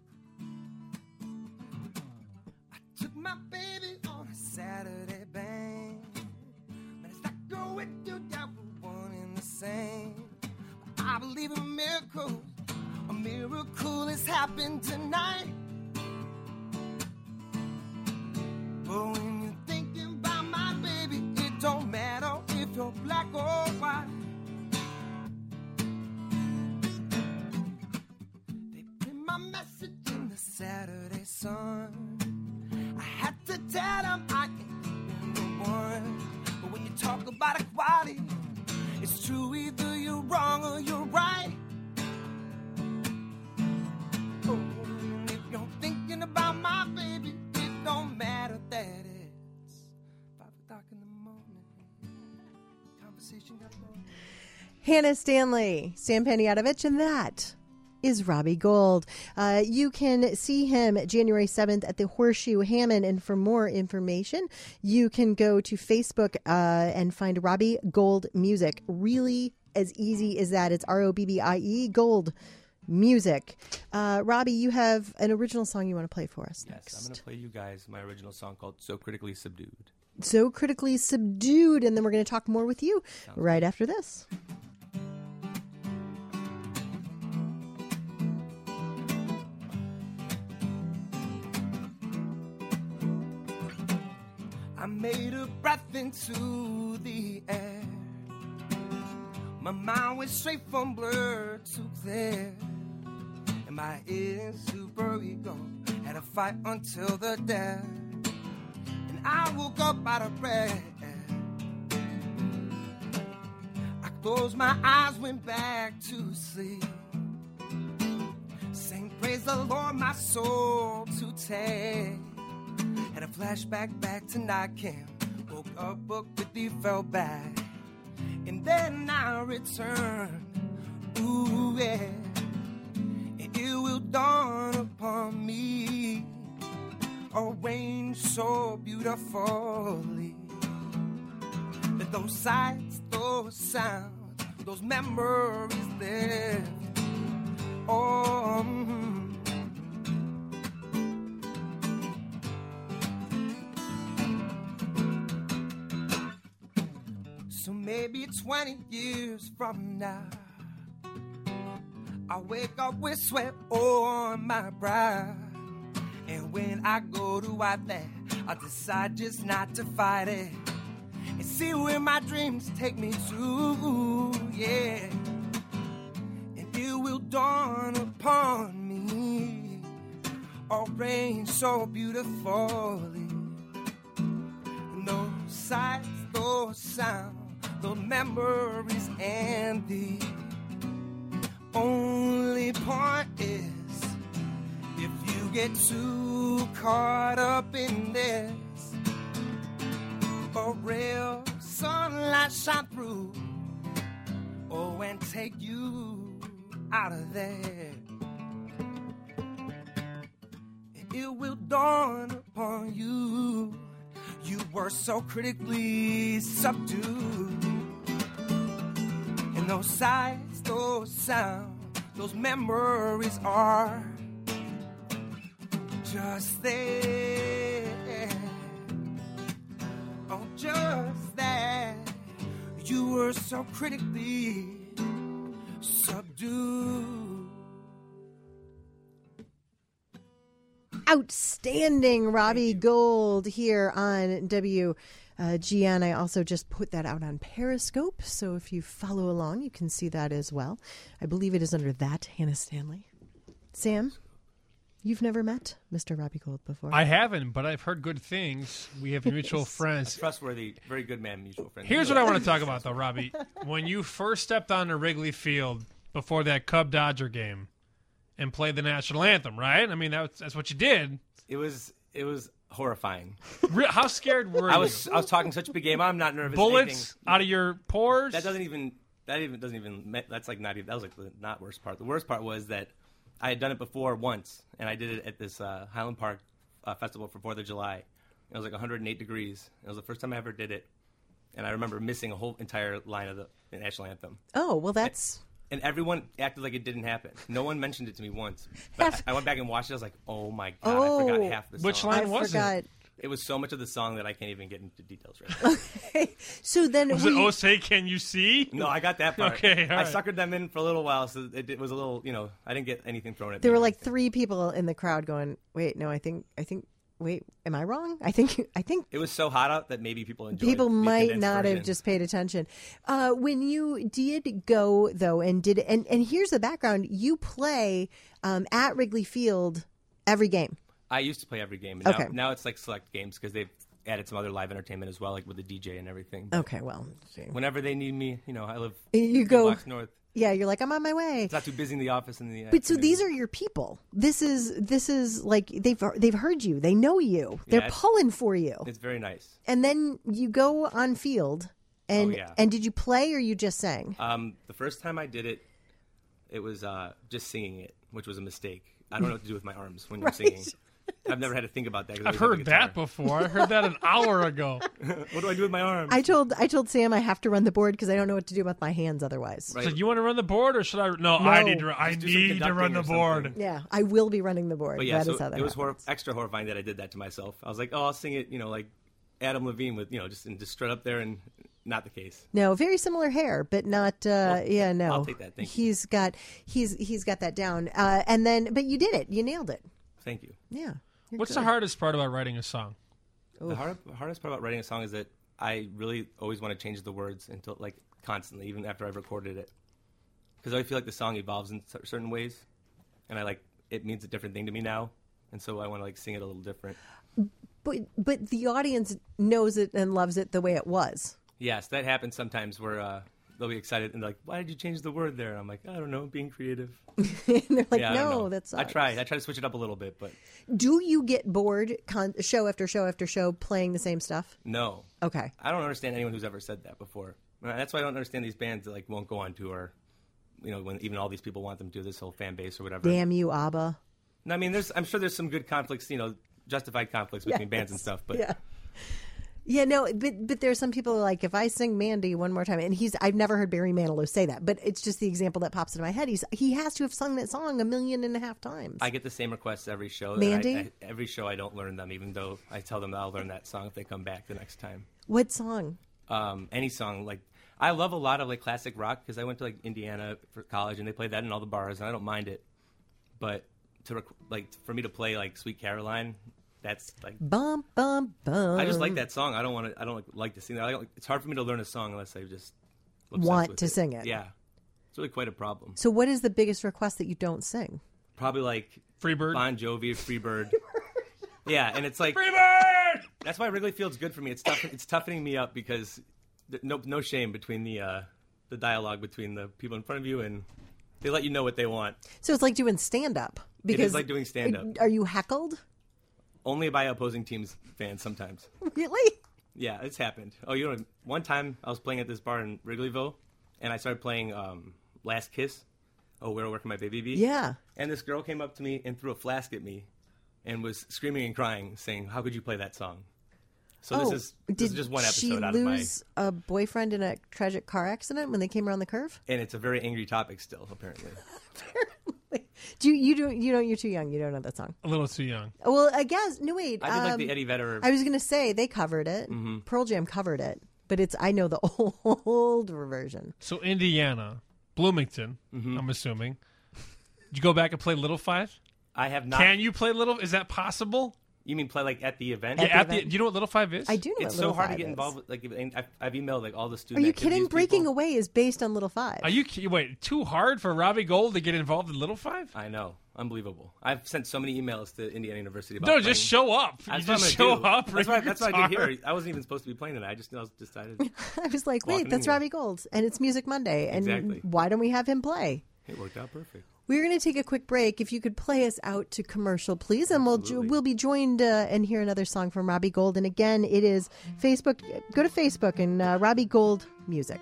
Took my baby on a Saturday bang, but it's not going to down for one and the same. I believe in miracles. A miracle has happened tonight. But when you're thinking about my baby, it don't matter if you're black or white. They put my message in the Saturday Sun. I had to tell them I ain't the one. But when you talk about equality, it's true, either you're wrong or you're right. Oh, and if you're thinking about my baby, it don't matter that it's five o'clock in the morning. Conversation got going. Hannah Stanley, Sam Penyatovich, and that is Robbie Gold. Uh, you can see him January seventh at the Horseshoe Hammond. And for more information, you can go to Facebook uh, and find Robbie Gold Music. Really as easy as that. It's R O B B I E, Gold Music. Uh, Robbie, you have an original song you want to play for us Yes, next. I'm going to play you guys my original song called So Critically Subdued. So Critically Subdued. And then we're going to talk more with you Sounds right good. after this. made a breath into the air. My mind went straight from blur to clear. And my inner super ego had a fight until the death. And I woke up out of breath. I closed my eyes, went back to sleep. Sang praise the Lord, my soul to take. Had a flashback back to night camp. Woke up, booked the thief, fell back. And then I returned. Ooh, yeah. And it will dawn upon me. Arranged so beautifully. That those sights, those sounds, those memories live. Oh, mm-hmm. So maybe twenty years from now, I wake up with sweat on my brow. And when I go to wipe that, I decide just not to fight it. And see where my dreams take me to, yeah. And it will dawn upon me, arranged so beautifully. No sights, those sounds, those memories, and the only point is, if you get too caught up in this, a real sunlight shine through, oh, and take you out of there. And it will dawn upon you, you were so critically subdued. And those sights, those sounds, those memories are just there. Oh, just that. You were so critically subdued. Outstanding, Robbie Gold here on W G N. I also just put that out on Periscope, so if you follow along, you can see that as well. I believe it is under that Hannah Stanley. Sam, you've never met Mister Robbie Gold before. I haven't, but I've heard good things. We have mutual friends. A trustworthy, very good man, mutual friend. Here's what I want to talk about, though, Robbie. When you first stepped onto Wrigley Field before that Cub-Dodger game and played the national anthem, right? I mean, that was, that's what you did. It was it was horrifying. How scared were you? I was I was talking such a big game. I'm not nervous. Bullets anything. out of your pores? That doesn't even that even doesn't even that's like not even that was like the not worst part. The worst part was that I had done it before once, and I did it at this uh, Highland Park uh, festival for Fourth of July. It was like one hundred eight degrees. It was the first time I ever did it, and I remember missing a whole entire line of the, the national anthem. Oh well, that's. And everyone acted like it didn't happen. No one mentioned it to me once. But I went back and watched it. I was like, oh, my God, oh, I forgot half the song. Which line I was forgot. it? It was so much of the song that I can't even get into details right now. Okay. So then was we... it, oh, say, can you see? No, I got that part. Okay, all I right. suckered them in for a little while, so it, it was a little, you know, I didn't get anything thrown at me. There were like three people in the crowd going, wait, no, I think, I think, wait, am I wrong? I think, I think. It was so hot out that maybe people enjoyed People the might condensed not version. have just paid attention. Uh, when you did go, though, and did, and, and here's the background, you play um, at Wrigley Field every game. I used to play every game. And Okay. now, now it's like select games because they've added some other live entertainment as well, like with the D J and everything. But Okay, well. see. whenever they need me, you know, I live You two go, blocks north. yeah, you're like, I'm on my way. It's not too busy in the office in the But so afternoon. these are your people. This is this is like they've they've heard you. They know you. They're Yeah, it's- pulling for you. It's very nice. And then you go on field, and Oh, yeah. and did you play or you just sang? Um, the first time I did it, it was uh, just singing it, which was a mistake. I don't know what to do with my arms when you're Right. singing. I've never had to think about that. 'cause I I've always heard have a that before. I heard that an hour ago. guitar. What do I do with my arms? I told I told Sam I have to run the board because I don't know what to do with my hands otherwise. Right. So you want to run the board, or should I? No, No. I need to. run- I Just do some need to conducting run the or board. something. Yeah, I will be running the board. But yeah, that so is how that it was hor- happens. extra horrifying that I did that to myself. I was like, oh, I'll sing it, you know, like Adam Levine with, you know, just and just strut up there, and not the case. No, very similar hair, but not. Uh, Well, yeah, no. I'll take that. Thank you. He's got he's he's got that down. Uh, and then, but you did it. You nailed it. Thank you. Yeah. you're What's good. the hardest part about writing a song? The hard, hardest part about writing a song is that I really always want to change the words until like constantly, even after I've recorded it, because I feel like the song evolves in c- certain ways, and I like it means a different thing to me now, and so I want to like sing it a little different. But but the audience knows it and loves it the way it was. Yes, that happens sometimes where uh, they'll be excited and they're like, "Why did you change the word there?" And I'm like, "I don't know, being creative." And they're like, yeah, I don't "No, know. that's." I tried. I tried to switch it up a little bit, but do you get bored con- show after show after show playing the same stuff? no. Okay. I don't understand anyone who's ever said that before. That's why I don't understand these bands that like won't go on tour. You know, when even all these people want them to, this whole fan base or whatever. Damn you, ABBA. No, I mean, there's. I'm sure there's some good conflicts. You know, justified conflicts between Yes. bands and stuff. But yeah. Yeah, no, but but there's some people who are like, if I sing Mandy one more time, and he's I've never heard Barry Manilow say that, but it's just the example that pops into my head. He's he has to have sung that song a million and a half times. I get the same requests every show. Mandy? I, I, every show I don't learn them, even though I tell them that I'll learn that song if they come back the next time. What song? Um, any song. Like I love a lot of like classic rock because I went to like Indiana for college and they played that in all the bars and I don't mind it. But to rec- like for me to play like Sweet Caroline. That's like bum bum bum. I just like that song. I don't want to. I don't like, like to sing that. I don't, it's hard for me to learn a song unless I just obsessed want with to it. sing it. Yeah, it's really quite a problem. So, what is the biggest request that you don't sing? Probably like Freebird, Bon Jovi, Freebird. Yeah, and it's like Freebird. That's why Wrigley Field's good for me. It's tough, it's toughening me up because th- no no shame between the uh, the dialogue between the people in front of you and they let you know what they want. So it's like doing stand up. It is like doing stand up. Are you heckled? Only by opposing teams fans sometimes. Really? Yeah, it's happened. Oh, you know, one time I was playing at this bar in Wrigleyville, and I started playing um, Last Kiss. Oh, where where can my baby be? Yeah. And this girl came up to me and threw a flask at me, and was screaming and crying, saying, "How could you play that song?" So oh, this is this did is just one episode she out of my. lose a boyfriend in a tragic car accident when they came around the curve? And it's a very angry topic still, apparently. Do you, you don't you don't you're too young. You don't know that song. A little too young. Well, I guess no wait. I did um, like the Eddie Vedder. I was going to say they covered it. Mm-hmm. Pearl Jam covered it, but it's I know the old version. So Indiana, Bloomington. Mm-hmm. I'm assuming. Did you go back and play Little Five? I have not. Can you play Little? Is that possible? You mean play like at the event? Yeah, At the at the. event. Do you know what Little Five is? I do know. It's what so Little hard Five to get is. involved with. Like, I've, I've emailed like all the Are student. you activities kidding? Breaking people. Away is based on Little Five. Are you ki- wait? Too hard for Robbie Gold to get involved in Little Five? I know, unbelievable. I've sent so many emails to Indiana University about. No, playing. just show up. You That's what just I'm show gonna do. up. That's bring what, that's your what I did guitar. here. I wasn't even supposed to be playing tonight. I just I was decided. I was like, Walking wait, in that's here. Robbie Gold, and it's Music Monday, and Exactly. why don't we have him play? It worked out perfect. We're going to take a quick break. If you could play us out to commercial, please, and we'll Absolutely. we'll be joined uh, and hear another song from Robbie Gold. And again, it is Facebook. Go to Facebook and uh, Robbie Gold Music.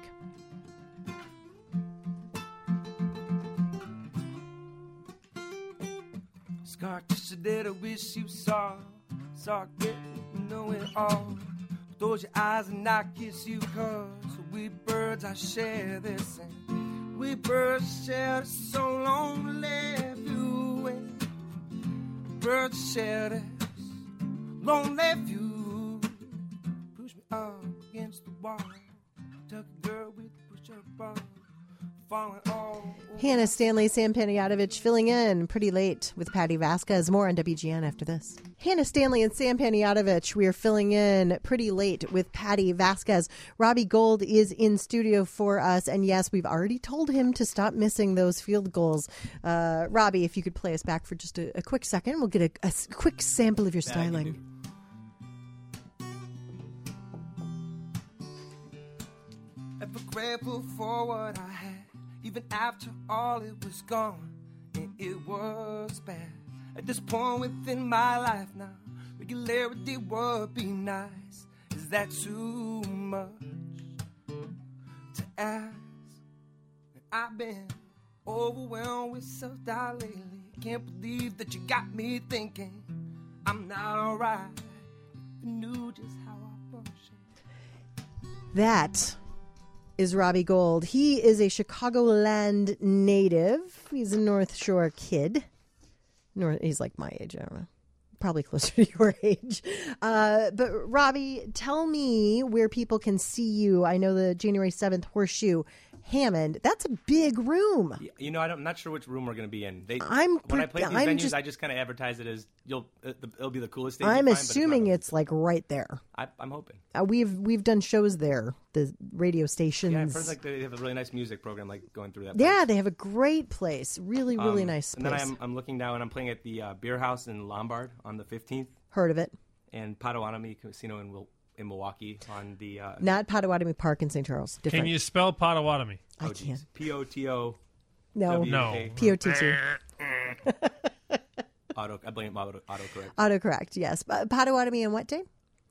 Scar tissue that I wish you saw. Saw get know it all. Close your eyes and I kiss you, cause we birds I share this. And we birds share this so long left you away. Birds share this lonely view. Push me up against the wall. Tuck a girl with push-up ball. Falling all Hannah Stanley, Sam Panayotovich filling in pretty late with Patty Vasquez. More on W G N after this. Hannah Stanley and Sam Panayotovich, we are filling in pretty late with Patty Vasquez. Robbie Gold is in studio for us. And yes, we've already told him to stop missing those field goals. Uh, Robbie, if you could play us back for just a, a quick second, we'll get a, a s- quick sample of your Yeah, I can styling. do. Ever grateful for what I had, even after all it was gone, and it was bad. At this point within my life now, regularity would be nice. Is that too much to ask? And I've been overwhelmed with self-doubt lately. Can't believe that you got me thinking I'm not alright. If you knew just how I function. That is Robbie Gold. He is a Chicagoland native. He's a North Shore kid. North, he's like my age. I don't know. Probably closer to your age. Uh, but Robbie, tell me where people can see you. I know the January seventh Horseshoe Hammond. That's a big room. You know, I don't, I'm not sure which room we're going to be in. They, I'm when I pre- play these I'm venues, just- I just kind of advertise it as you'll. Uh, the, it'll be the coolest stage. I'm you find, but it's assuming not. it's like right there. I, I'm hoping. Uh, we've we've done shows there. The radio stations. Yeah, I've heard like they have a really nice music program, like going through that. Yeah, place. they have a great place. Really, really Um, nice And place. then I'm, I'm looking now, and I'm playing at the uh, Beer House in Lombard on the fifteenth, Heard of it? and Potawatomi Casino in Wil- in Milwaukee on the. Uh, Not Potawatomi Park in Saint Charles. Different. Can you spell Potawatomi? I oh, can't. geez. P O T O. No. No. P O T T. Auto. I blame auto autocorrect. Autocorrect. Yes. But Potawatomi on what day?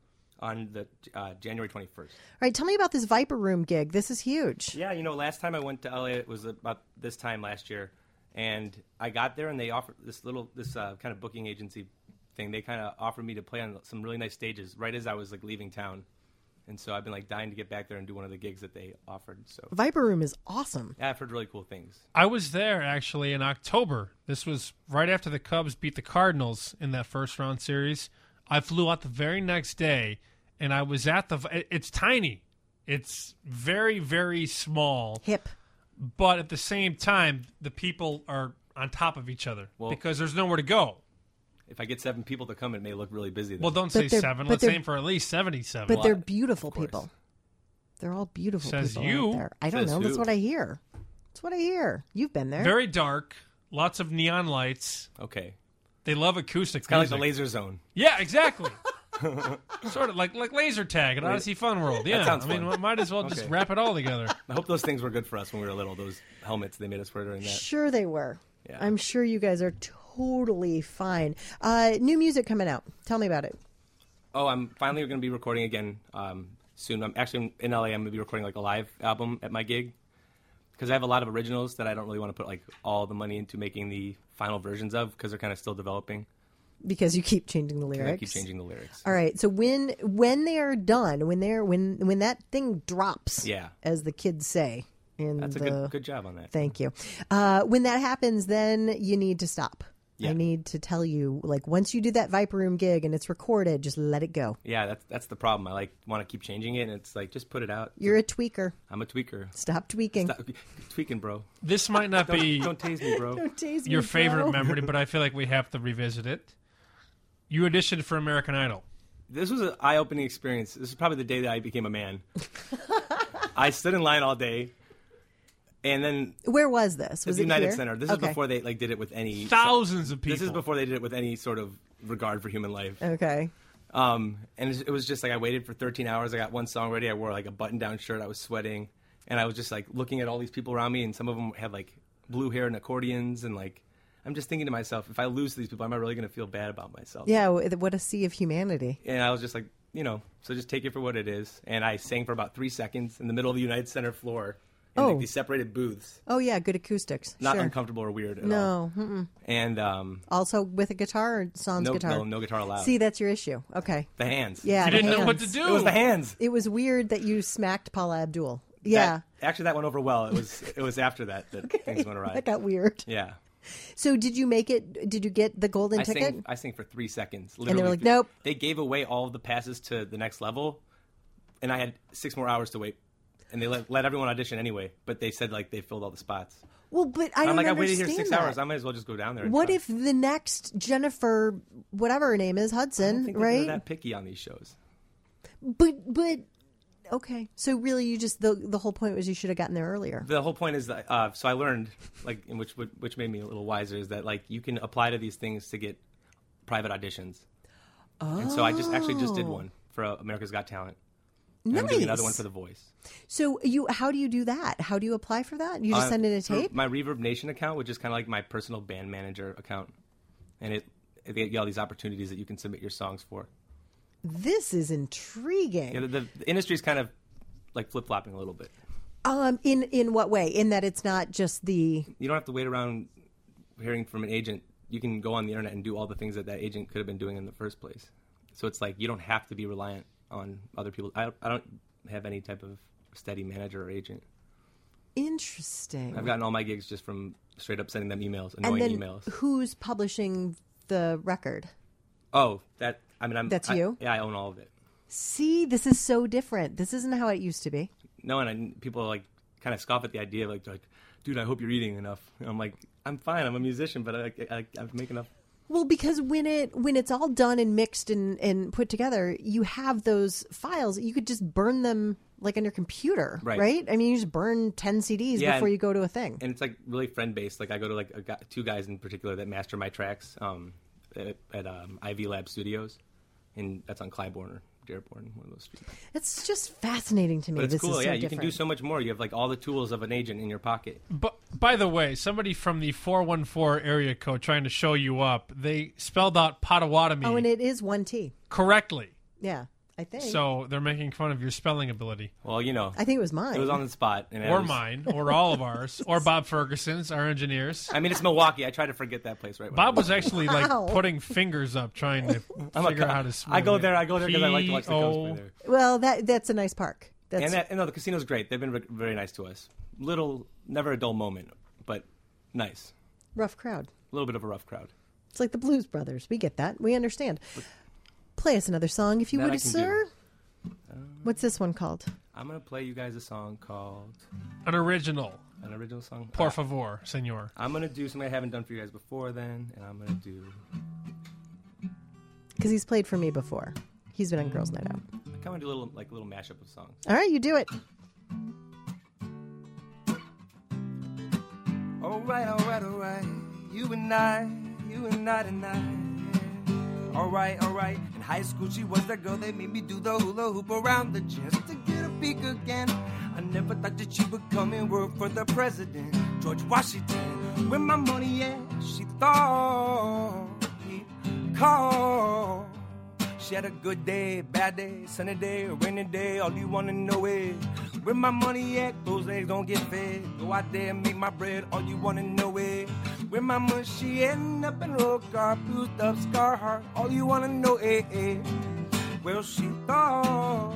On the uh, January twenty-first. All right. Tell me about this Viper Room gig. This is huge. Yeah, you know, last time I went to L A, it was about this time last year, and I got there and they offered this little, this uh, kind of booking agency thing. They kind of offered me to play on some really nice stages right as I was like leaving town, and so I've been like dying to get back there and do one of the gigs that they offered. So Viper Room is awesome. yeah, I've heard really cool things. I was there actually in October. This was right after the Cubs beat the Cardinals in that first round series. I flew out the very next day, and I was at the. It's tiny. It's very, very small. Hip. But at the same time, the people are on top of each other Well- because there's nowhere to go. If I get seven people to come, it may look really busy. Then. Well, don't But say they're- seven. but Let's they're- aim for at least seventy-seven. But Well, they're of beautiful course. people. They're all beautiful Says people you. out there. I don't Says know. That's who? what I hear. That's what I hear. You've been there. Very dark. Lots of neon lights. Okay, They love acoustic it's kind of music. like the Laser Zone. Yeah, exactly. Sort of like like laser tag at Odyssey Fun World. Yeah, sounds I mean, fun. might as well just Okay. wrap it all together. I hope those things were good for us when we were little. Those helmets they made us wear during that. Sure they were. Yeah. I'm sure you guys are totally fine. Uh, new music coming out. Tell me about it. Oh, I'm finally going to be recording again um, soon. I'm actually in L A. I'm going to be recording like a live album at my gig because I have a lot of originals that I don't really want to put like all the money into making the final versions of because they're kind of still developing. Because you keep changing the And lyrics. I keep changing the lyrics. All right. So when when they are done, when they're when when that thing drops, Yeah. as the kids say in That's a the good good job on that. Thank you. Uh, when that happens, then you need to stop. Yeah. I need to tell you, like, once you do that Viper Room gig and it's recorded, just let it go. Yeah, that's that's the problem. I like want to keep changing it, and it's like just put it out. You're a tweaker. I'm a tweaker. Stop tweaking. Stop tweaking, bro. This might not Don't, be don't tase me, bro. Don't tase me, your bro. favorite memory, but I feel like we have to revisit it. You auditioned for American Idol. This was an eye-opening experience. This is probably the day that I became a man. I stood in line all day, and then Where was this? at Was the it United here? Center. This okay. is before they like did it with any Thousands of people. This is before they did it with any sort of regard for human life. Okay. Um, and it was just like I waited for thirteen hours. I got one song ready. I wore like a button-down shirt. I was sweating, and I was just like looking at all these people around me, and some of them had like blue hair and accordions, and like I'm just thinking to myself, if I lose to these people, am I really going to feel bad about myself? Yeah, w- what a sea of humanity. And I was just like, you know, so just take it for what it is. And I sang for about three seconds in the middle of the United Center floor in Oh. like these separated booths. Oh, yeah, good acoustics. Not sure. uncomfortable or weird at all. No. Mm-mm. And um, Also with a guitar or sans no, guitar? no, no guitar allowed. See, that's your issue. Okay. the hands. Yeah, You the didn't know what hands. to do. It was the hands. It was weird that you smacked Paula Abdul. Yeah. That- actually, that went over well. It was it was after that that things went awry. That got weird. Yeah. So did you make it? Did you get the golden I ticket? sang, I sang for three seconds. they were Literally. like, nope. They gave away all of the passes to the next level, and I had six more hours to wait. And they let, let everyone audition anyway, but they said like they filled all the spots. Well, but I I'm don't like, I understand waited here six that. hours. I might as well just go down there. And What try. if the next Jennifer, whatever her name is, I don't Hudson, think they're right? that picky on these shows? But but okay. So really, you just the the whole point was you should have gotten there earlier. The whole point is that. Uh, so I learned, like, in which which made me a little wiser, is that like you can apply to these things to get private auditions. Oh. And so I just actually just did one for uh, America's Got Talent. And I'm doing another one for The Voice. So you, how do you do that? How do you apply for that? You just Uh, send in a through tape? My Reverb Nation account, which is kind of like my personal band manager account, and it they get you all these opportunities that you can submit your songs for. This is intriguing. Yeah, the, the, the industry is kind of like flip flopping a little bit. Um, in in what way? In that it's not just the You don't have to wait around hearing from an agent. You can go on the internet and do all the things that that agent could have been doing in the first place. So it's like you don't have to be reliant on other people. I, I don't have any type of steady manager or agent. interesting. I've gotten all my gigs just from straight up sending them emails, and annoying then emails. who's publishing the record? Oh, that I mean, I'm That's I- you? Yeah, I own all of it. See, this is so different. This isn't how it used to be. No, and I, people like kind of scoff at the idea of like, like, dude, I hope you're eating enough. And I'm like, I'm fine. I'm a musician, but I, I, I make enough. Well, because when it when it's all done and mixed and, and put together, you have those files. You could just burn them like on your computer, right? Right. I mean, you just burn ten C Ds Yeah, before and- you go to a thing. And it's like really friend based. Like I go to like a guy, two guys in particular that master my tracks um, at, at um, I V Lab Studios, and that's on Clybourne or Dearborn, one of those streets. It's just fascinating to me. But it's this cool. is so Yeah, you different. can do so much more. You have like all the tools of an agent in your pocket. But by the way, somebody from the four one four area code trying to show you up, they spelled out Potawatomi Oh, and it is one T. correctly. Yeah, I think. So they're making fun of your spelling ability. Well, you know, I think it was mine. It was on the spot, and I Or was- mine, or all of ours, or Bob Ferguson's, our engineers. I mean, it's Milwaukee. I try to forget that place right. when Bob I was actually Wow. like putting fingers up, trying to I'm a figure co- out how to spell I go it. there. I go there because I like to watch the Cubs play P O there. Well, that that's a nice park. That's And that, and no, the casino's great. They've been re- very nice to us. Little, never a dull moment, but nice. rough crowd. A little bit of a rough crowd. It's like the Blues Brothers. We get that. We understand. Play us another song, if you That I would, can sir. do. What's this one called? I'm gonna play you guys a song called An original. an original song. Por Uh, favor, senor. I'm gonna do something I haven't done for you guys before. Then, and I'm gonna do. Because he's played for me before. He's been on Girls Night Out. I kind of do a little like a little mashup of songs. All right, you do it. All right, all right, all right. You and I, you and I tonight. All right, all right. In high school, she was the girl that made me do the hula hoop around the gym just to get a peek again. I never thought that she would come and work for the president, George Washington. Where my money at? She thought he'd call. She had a good day, bad day, sunny day, a rainy day. All you wanna know is where my money at? Those legs don't get fed. Go out there and make my bread. All you wanna know is where my money? She end up in a car, bruised up, scar heart. All you wanna know is well, she thought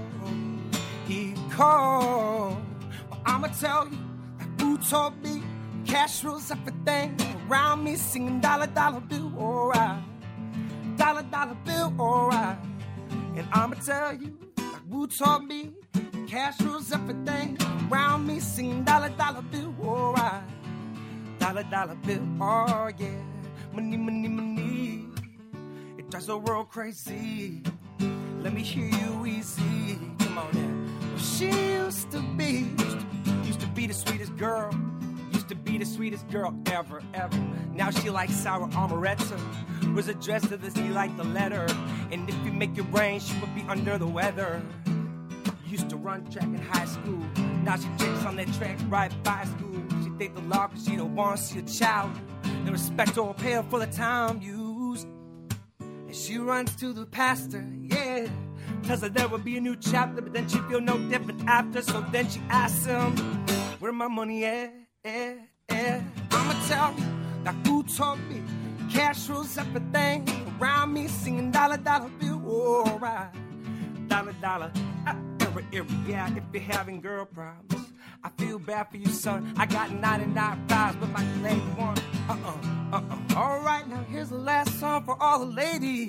he called. Well, I'ma tell you, like who told me cash rules everything around me, singing dollar dollar bill, alright. Dollar, dollar bill, alright. And I'ma tell you, like Wu taught me, cash rules everything around me, singing dollar, dollar bill, alright. Dollar, dollar bill, oh yeah. Money, money, money. It drives the world crazy. Let me hear you easy. Come on now. Well, she used to be, used to, used to be the sweetest girl. Used to be the sweetest girl ever, ever. Now she likes sour amaretto. Was addressed to the sea like the letter. And if you make it rain, she would be under the weather. Used to run track in high school. Now she checks on that track right by school. She take the law cause she don't want to see a child. The respect or pay her for the time used. And she runs to the pastor, yeah. Tells her there will be a new chapter, but then she feel no different after. So then she asks him, where my money at? Eh, eh. I'ma tell you, like who taught me cash rules everything around me, singing dollar dollar bill, alright. Dollar dollar, uh, every every yeah. If you're having girl problems, I feel bad for you, son. I got ninety-nine fives, but my lady one. Uh uh, uh uh. Alright, now here's the last song for all the ladies.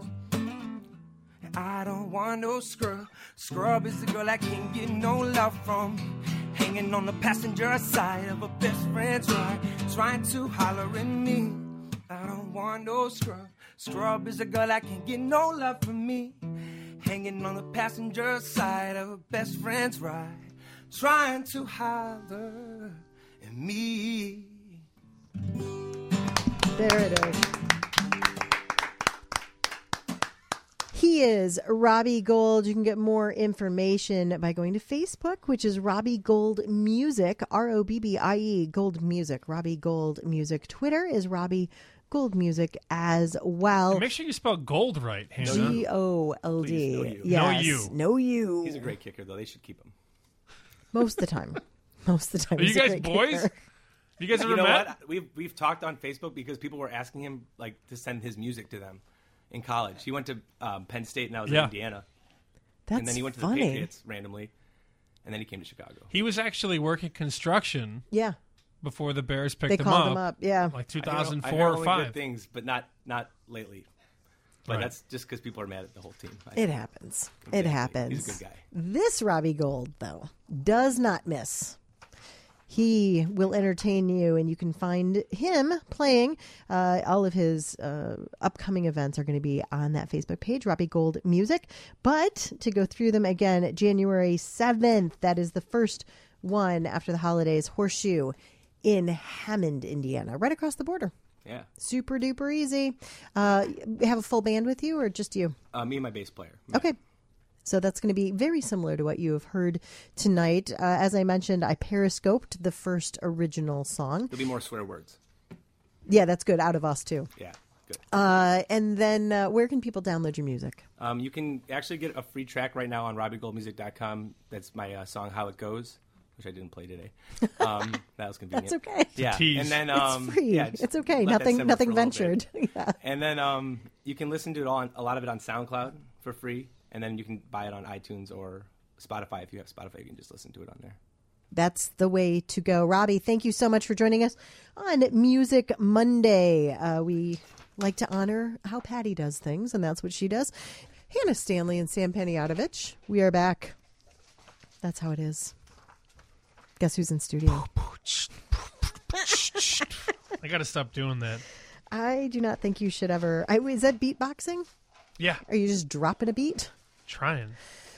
I don't want no scrub. Scrub is the girl that can't get no love from me. Hanging on the passenger side of a best friend's ride, trying to holler at me. I don't want no scrub. Scrub is a girl that can't get no love from me. Hanging on the passenger side of a best friend's ride, trying to holler at me. There it is. He is Robbie Gold. You can get more information by going to Facebook, which is Robbie Gold Music, R O B B I E, Gold Music, Robbie Gold Music. Twitter is Robbie Gold Music as well. And make sure you spell gold right, Hannah. G O L Please, no D. you. Yes. No you. No you. He's a great kicker, though. They should keep him. Most of the time. Most of the time. Are you he's a guys great boys? kicker. You guys ever You know met? what? We've we've talked on Facebook because people were asking him like to send his music to them in college. He went to um, Penn State and I was Yeah. in Indiana. That's and then he went to funny. the Patriots randomly, and then he came to Chicago. He was actually working construction Yeah. before the Bears picked They him called up. him up. Yeah. Like two I hear- thousand I four hear or only five. Good things, but not not lately. But Right. that's just because people are mad at the whole team. I It think. happens. Exactly. It happens. He's a good guy. This Robbie Gold, though, does not miss. He will entertain you, and you can find him playing. Uh, all of his uh, upcoming events are going to be on that Facebook page, Robbie Gold Music. But to go through them again, January seventh, that is the first one after the holidays, Horseshoe in Hammond, Indiana, right across the border. Yeah. Super duper easy. Uh, have a full band with you or just you? Uh, me and my bass player. Okay. So that's going to be very similar to what you have heard tonight. Uh, as I mentioned, I periscoped the first original song. There'll be more swear words. Yeah, that's good. Out of us, too. Yeah, good. Uh, and then uh, where can people download your music? Um, you can actually get a free track right now on robbie gold music dot com. That's my uh, song, How It Goes, which I didn't play today. Um, that was convenient. That's okay. Yeah. Tease. And then, um, it's free. Yeah, it's okay. let that Nothing simmer nothing for a little ventured. bit. Yeah. And then um, you can listen to it all on, a lot of it on SoundCloud for free. And then you can buy it on iTunes or Spotify. If you have Spotify, you can just listen to it on there. That's the way to go. Robbie, thank you so much for joining us on Music Monday. Uh, we like to honor how Patty does things, and that's what she does. Hannah Stanley and Sam Peniotovich, we are back. That's how it is. Guess who's in studio? I got to stop doing that. I do not think you should ever. I, is that beatboxing? Yeah. Are you just dropping a beat? Trying.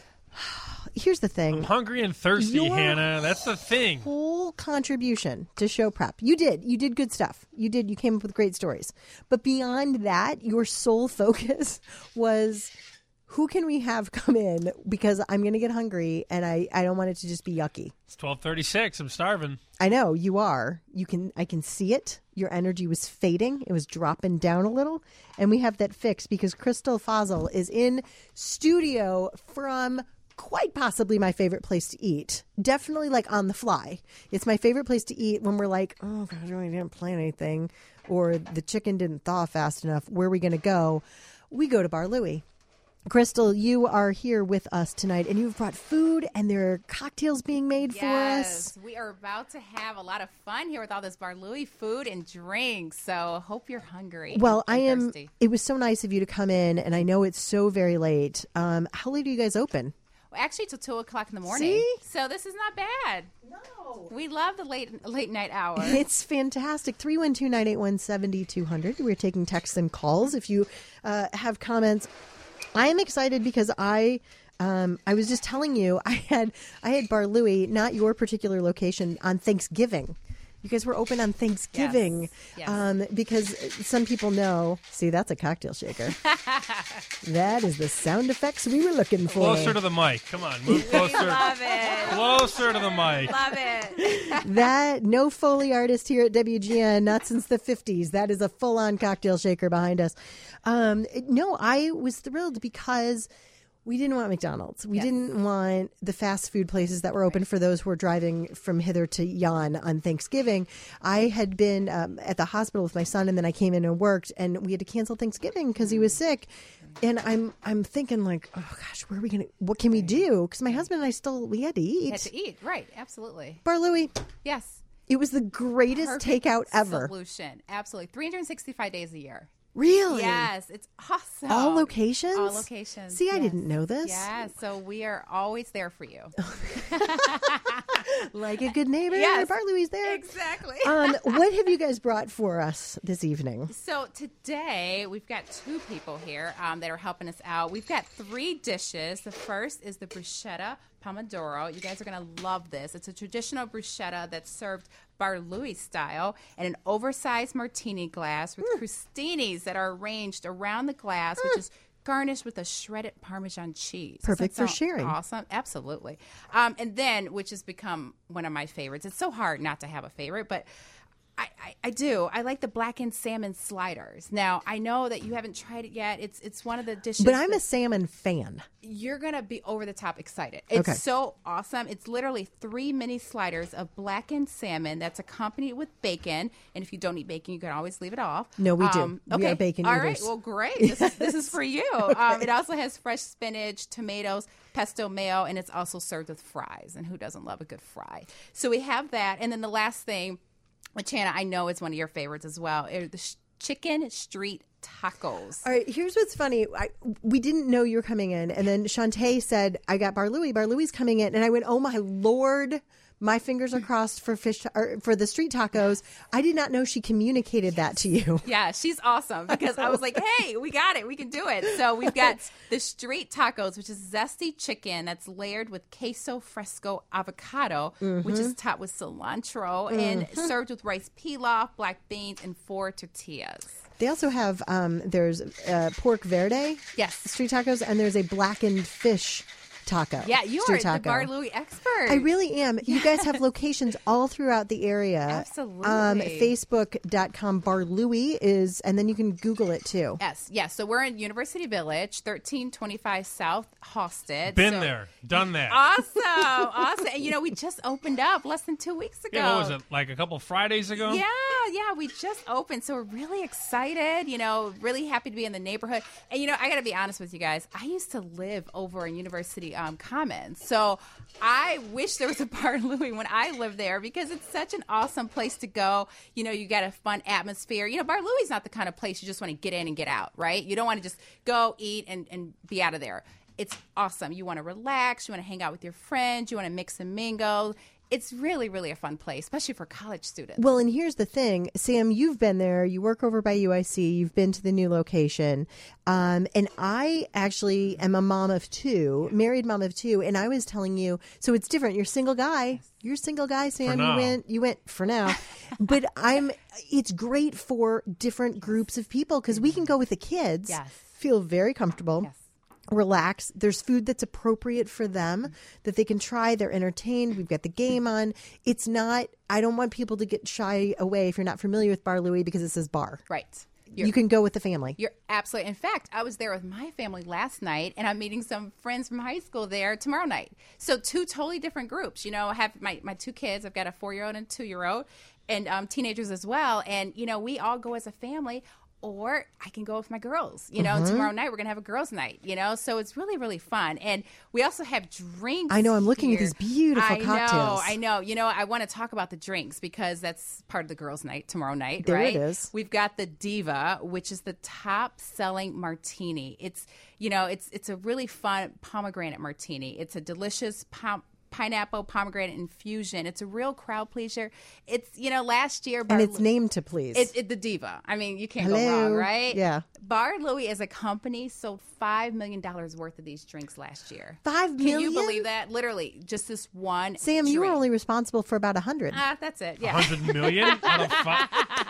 Here's the thing. I'm hungry and thirsty, Your Hannah. That's the thing. Whole contribution to show prep. You did. You did good stuff. You did. You came up with great stories. But beyond that, your sole focus was who can we have come in because I'm going to get hungry and I, I don't want it to just be yucky. It's twelve thirty-six. I'm starving. I know you are. You can. I can see it. Your energy was fading. It was dropping down a little. And we have that fixed because Crystal Fazal is in studio from quite possibly my favorite place to eat. Definitely like on the fly. It's my favorite place to eat when we're like, oh, God, we didn't plan anything. Or the chicken didn't thaw fast enough. Where are we going to go? We go to Bar Louie. Crystal, you are here with us tonight, and you've brought food, and there are cocktails being made yes, for us. We are about to have a lot of fun here with all this Bar Louie food and drinks, so hope you're hungry. Well, and I am. thirsty. It was so nice of you to come in, and I know it's so very late. Um, how late do you guys open? Well, actually, till two o'clock in the morning. See? So this is not bad. No. We love the late late night hour. It's fantastic. three one two, nine eight one, seven two zero zero. We're taking texts and calls. If you uh, have comments, I am excited because I um, I was just telling you I had I had Bar Louie, not your particular location, on Thanksgiving. You guys were open on Thanksgiving. Yes. Yes. Um, because some people know. See, that's a cocktail shaker. That is the sound effects we were looking for. Closer to the mic. Come on, move closer. We love it. Closer to the mic. Love it. That no Foley artist here at W G N, not since the fifties. That is a full-on cocktail shaker behind us. Um, no, I was thrilled because we didn't want McDonald's. We Yes. didn't want the fast food places that were open for those who were driving from hither to yon on Thanksgiving. I had been um, at the hospital with my son, and then I came in and worked, and we had to cancel Thanksgiving because he was sick. And I'm I'm thinking like, oh gosh, where are we gonna? What can we do? Because my husband and I still we had to eat. Had to eat, right? Absolutely. Bar Louie. Yes. It was the greatest Perfect takeout ever. Solution. Absolutely. three hundred sixty-five days a year. Really? Yes, it's awesome. All locations? All locations. See, I yes. didn't know this. Yeah, so we are always there for you. Like a good neighbor, Yes. Bar Louie's there. Exactly. um, what have you guys brought for us this evening? So today we've got two people here um, that are helping us out. We've got three dishes. The first is the bruschetta pomodoro. You guys are going to love this. It's a traditional bruschetta that's served Bar Louie style in an oversized martini glass with crostinis that are arranged around the glass, which is garnished with a shredded Parmesan cheese. Perfect Doesn't for that sound sharing. Awesome. Absolutely. Um, and then, which has become one of my favorites. It's so hard not to have a favorite, but I, I, I do. I like the blackened salmon sliders. Now, I know that you haven't tried it yet. It's it's one of the dishes. But I'm a that- salmon fan. You're going to be over the top excited. It's Okay. so awesome. It's literally three mini sliders of blackened salmon that's accompanied with bacon. And if you don't eat bacon, you can always leave it off. No, we do. Um, We okay. are bacon All right. eaters. Well, great. This is, this is for you. Um, it also has fresh spinach, tomatoes, pesto mayo, and it's also served with fries. And who doesn't love a good fry? So we have that. And then the last thing, which Hannah, I know is one of your favorites as well, are the sh- chicken street tacos. All right, here's what's funny. I, we didn't know you were coming in, and then Shantae said, I got Bar Louie. Bar Louie's coming in. And I went, oh, my Lord, My fingers are crossed for fish or for the street tacos. I did not know she communicated that to you. Yeah, she's awesome because I was like, hey, we got it. We can do it. So we've got the street tacos, which is zesty chicken that's layered with queso fresco avocado, Mhm. which is topped with cilantro and Mhm. served with rice pilaf, black beans, and four tortillas. They also have um, there's uh, pork verde, yes, street tacos, and there's a blackened fish taco. Yeah, you are street the taco. Bar Louie expert. I really am. You guys have locations all throughout the area. Absolutely. Um, Facebook.com Bar Louie is, and then you can Google it too. Yes, yes. So we're in University Village, thirteen twenty-five South Hosted. Been So- there, done that. Awesome, awesome. And you know, we just opened up less than two weeks ago. Yeah, what was it, like a couple Fridays ago? Yeah, yeah, we just opened, so we're really excited. You know, really happy to be in the neighborhood. And you know, I got to be honest with you guys. I used to live over in University um, Commons, so I wish there was a Bar Louie when I lived there because it's such an awesome place to go. You know, you got a fun atmosphere. You know, Bar Louie's not the kind of place you just want to get in and get out, right? You don't want to just go eat and, and be out of there. It's awesome. You want to relax. You want to hang out with your friends. You want to mix and mingle. It's really, really a fun place, especially for college students. Well, and here's the thing, Sam, you've been there. You work over by U I C. You've been to the new location. Um, and I actually am a mom of two, married mom of two. And I was telling you, so it's different. You're a single guy. You're a single guy, Sam. now. You went, you went for now. But I'm, it's great for different groups of people because we can go with the kids, Yes. feel very comfortable. Relax. There's food that's appropriate for them that they can try. They're entertained. We've got the game on. It's not, I don't want people to get shy away if you're not familiar with Bar Louie because it says bar. Right. You can go with the family. You're absolutely. In fact, I was there with my family last night, and I'm meeting some friends from high school there tomorrow night. So two totally different groups. You know, I have my, my two kids. I've got a four-year-old and a two-year-old, and um, teenagers as well. And, you know, we all go as a family. Or I can go with my girls. You know, Mhm. tomorrow night we're going to have a girls' night, you know. So it's really, really fun. And we also have drinks. I know. I'm looking at here. these beautiful I cocktails. know. I know. You know, I want to talk about the drinks because that's part of the girls' night tomorrow night, There right? it is. We've got the Diva, which is the top-selling martini. It's, you know, it's it's a really fun pomegranate martini. It's a delicious pom- pineapple pomegranate infusion. It's a real crowd pleaser. It's, you know, last year Bar And it's Lou- named to please. It's it, the Diva. I mean, you can't go Hello. wrong, right? Yeah. Bar Louie as a company sold five million dollars worth of these drinks last year. Five Can you million? believe that? Literally, just this one. Sam, you were drink. only responsible for about a hundred. Ah, that's it. Yeah. one hundred million out of five.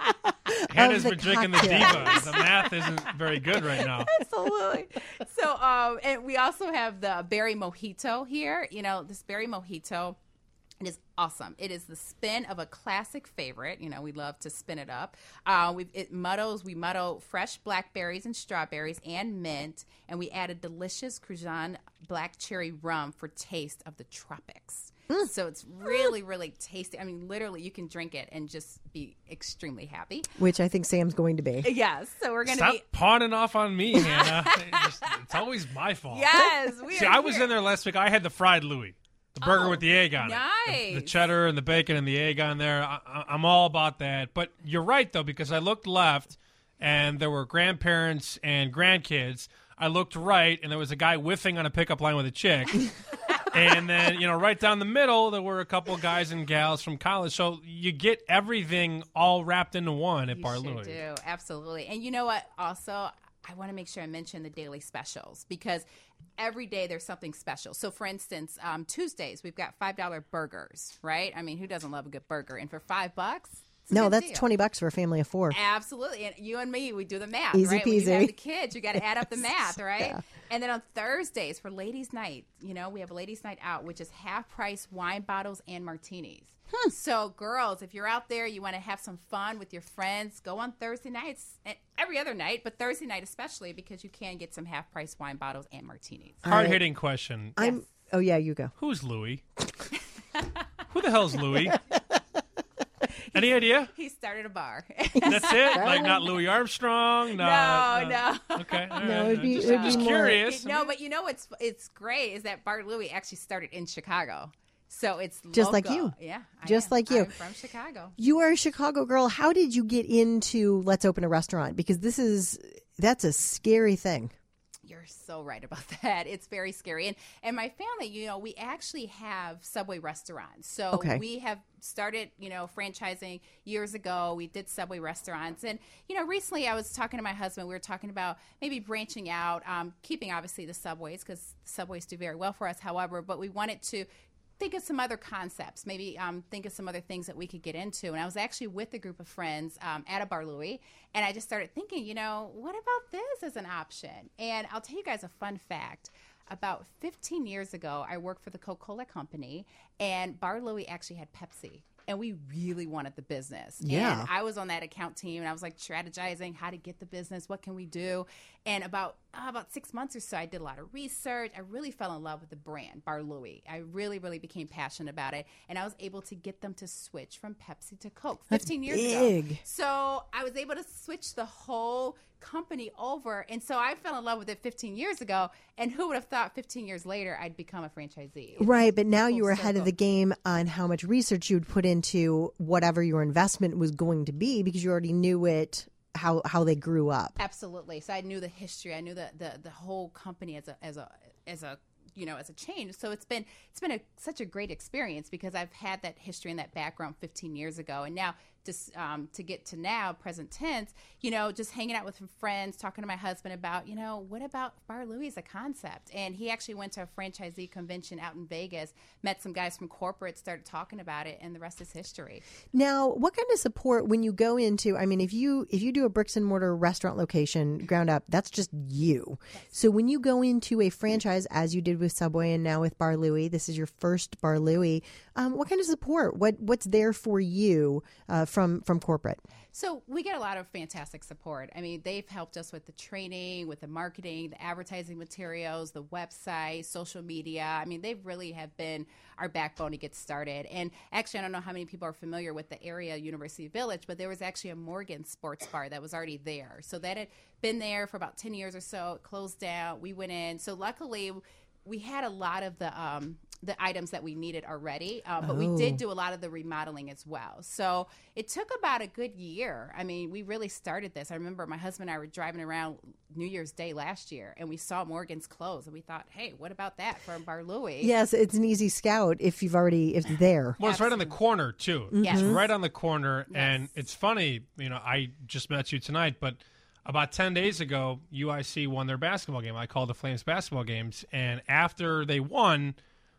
Hannah's the been drinking the cocktails. Diva. The math isn't very good right now. Absolutely. So, um, and we also have the berry mojito here. You know, this berry mojito. It is awesome. It is the spin of a classic favorite. You know, we love to spin it up. Uh, we it muddles. We muddle fresh blackberries and strawberries and mint, and we add a delicious Crujan black cherry rum for taste of the tropics. Mm. So it's really, really tasty. I mean, literally, you can drink it and just be extremely happy. Which I think Sam's going to be. Yes. So we're going to Stop be. pawning off on me, Hannah. it's, it's always my fault. Yes. We See, are I was here. in there last week. I had the fried Louis. The burger Oh, with the egg on it. nice. The, the cheddar and the bacon and the egg on there. I, I, I'm all about that. But you're right, though, because I looked left and there were grandparents and grandkids. I looked right and there was a guy whiffing on a pickup line with a chick. And then, you know, right down the middle, there were a couple guys and gals from college. So you get everything all wrapped into one at You Bar sure Louie. do. Absolutely. And you know what? Also, I want to make sure I mention the daily specials because every day there's something special. So, for instance, um, Tuesdays, we've got five dollar burgers, right? I mean, who doesn't love a good burger? And for five bucks, it's a No, good that's deal. twenty bucks for a family of four. Absolutely. And you and me, we do the math, Easy right? When you peasy. have the kids, you got to add up the math, right? Yeah. And then on Thursdays for ladies' night, you know, we have a ladies' night out, which is half price wine bottles and martinis. So, girls, if you're out there, you want to have some fun with your friends, go on Thursday nights and every other night, but Thursday night especially because you can get some half price wine bottles and martinis. Hard hitting question. I'm. Oh yeah, you go. Who's Louis? Who the hell's Louis? Any idea? He started a bar. That's it? Like not Louis Armstrong? Not, No, uh, no. Okay. all No, right. it'd be- just, it'd be just more- curious. No, but you know what's it's great is that Bar Louie actually started in Chicago. So it's Just like local. you. Yeah. I Just am. like you. I'm from Chicago. You are a Chicago girl. How did you get into let's open a restaurant? Because this is that's a scary thing. You're so right about that. It's very scary. And and my family, you know, we actually have Subway restaurants. So Okay. we have started, you know, franchising years ago. We did Subway restaurants. And, you know, recently I was talking to my husband. We were talking about maybe branching out, um, keeping obviously the Subways because Subways do very well for us. However, but we wanted to think of some other concepts, maybe um, think of some other things that we could get into. And I was actually with a group of friends um, at a Bar Louie, and I just started thinking, you know, what about this as an option? And I'll tell you guys a fun fact. About fifteen years ago, I worked for the Coca-Cola Company, and Bar Louie actually had Pepsi. And we really wanted the business. Yeah. And I was on that account team, and I was like strategizing how to get the business. What can we do? And about uh, about six months or so, I did a lot of research. I really fell in love with the brand, Bar Louie. I really, really became passionate about it. And I was able to get them to switch from Pepsi to Coke fifteen years big. ago. So I was able to switch the whole company over. And so I fell in love with it fifteen years ago. And who would have thought fifteen years later I'd become a franchisee? Right, but now you were Full ahead of circle. the game on how much research you'd put into whatever your investment was going to be because you already knew it, how how they grew up. Absolutely. So I knew the history. I knew the, the, the whole company as a as a as a you know as a change. So it's been it's been a, such a great experience because I've had that history and that background fifteen years ago, and now just um, to get to now present tense, you know, just hanging out with some friends, talking to my husband about, you know, what about Bar Louie as a concept? And he actually went to a franchisee convention out in Vegas, met some guys from corporate, started talking about it, and the rest is history. Now, what kind of support when you go into, I mean, if you if you do a bricks and mortar restaurant location ground up, that's just you. So when you go into a franchise, as you did with Subway and now with Bar Louie, this is your first Bar Louie, um, what kind of support? What What's there for you uh, from from corporate? So we get a lot of fantastic support. I mean, they've helped us with the training, with the marketing, the advertising materials, the website, social media. I mean, they really have been our backbone to get started. And actually, I don't know how many people are familiar with the area University Village, but there was actually a Morgan sports bar that was already there. So that had been there for about ten years or so. It closed down. We went in. So luckily, we had a lot of the um, the items that we needed already, uh, but we Oh. did do a lot of the remodeling as well. So it took about a good year. I mean, we really started this. I remember my husband and I were driving around New Year's Day last year, and we saw Morgan's close, and we thought, hey, what about that for Bar Louie? Yes, it's an easy scout if you've already if there. Well, it's right on the corner, too. Yes. It's right on the corner. And it's funny, you know, I just met you tonight, but about ten days ago, U I C won their basketball game. I called the Flames basketball games. And after they won,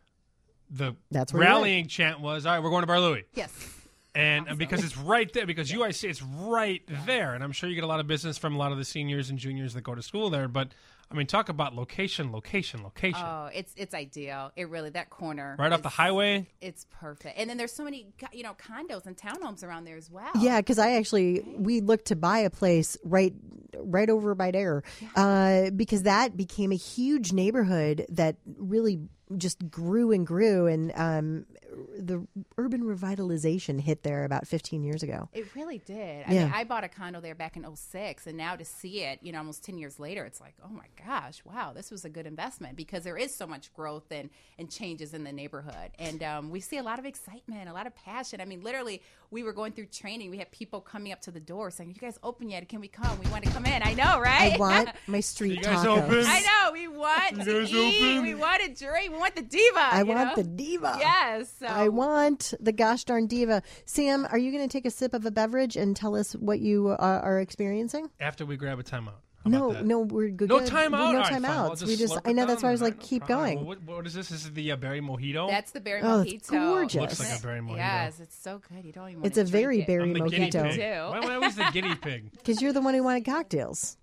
the That's where you rallying chant was, all right, we're going to Bar Louie. Yes. And and because it's right there, because U I C, it's right there. And I'm sure you get a lot of business from a lot of the seniors and juniors that go to school there. But, I mean, talk about location, location, location. Oh, it's it's ideal. It really, that corner. right off is- the highway. It's perfect. And then there's so many, you know, condos and townhomes around there as well. Yeah, because I actually we looked to buy a place right right over by there uh, because that became a huge neighborhood that really just grew and grew, and um, the urban revitalization hit there about fifteen years ago. It really did. I Yeah. mean, I bought a condo there back in oh six, and now to see it, you know, almost ten years later, it's like, oh my gosh, wow, this was a good investment because there is so much growth and, and changes in the neighborhood. And um, we see a lot of excitement, a lot of passion. I mean, literally, we were going through training. We had people coming up to the door saying, you guys open yet? Can we come? We want to come in. I know, right? I want my street You guys tacos. open? I know. We want You to guys eat. open? We want to drink. We want the diva. I you want know? the diva. Yes. So. I want the gosh darn diva. Sam, are you going to take a sip of a beverage and tell us what you uh, are experiencing? After we grab a timeout. How No, about that? no, we're good. No good. timeout? No All right, fine. timeouts. I'll we just, slurp I it know that's down why I was then. like, keep All right, going. well, what, what is this? This is the uh, berry mojito? That's the berry Oh, mojito. it's gorgeous. Looks like a berry mojito. Yes, it's so good. You don't even want It's to a very drink it. berry I'm the guinea mojito. pig. too. Why am I always the guinea pig? Because you're the one who wanted cocktails.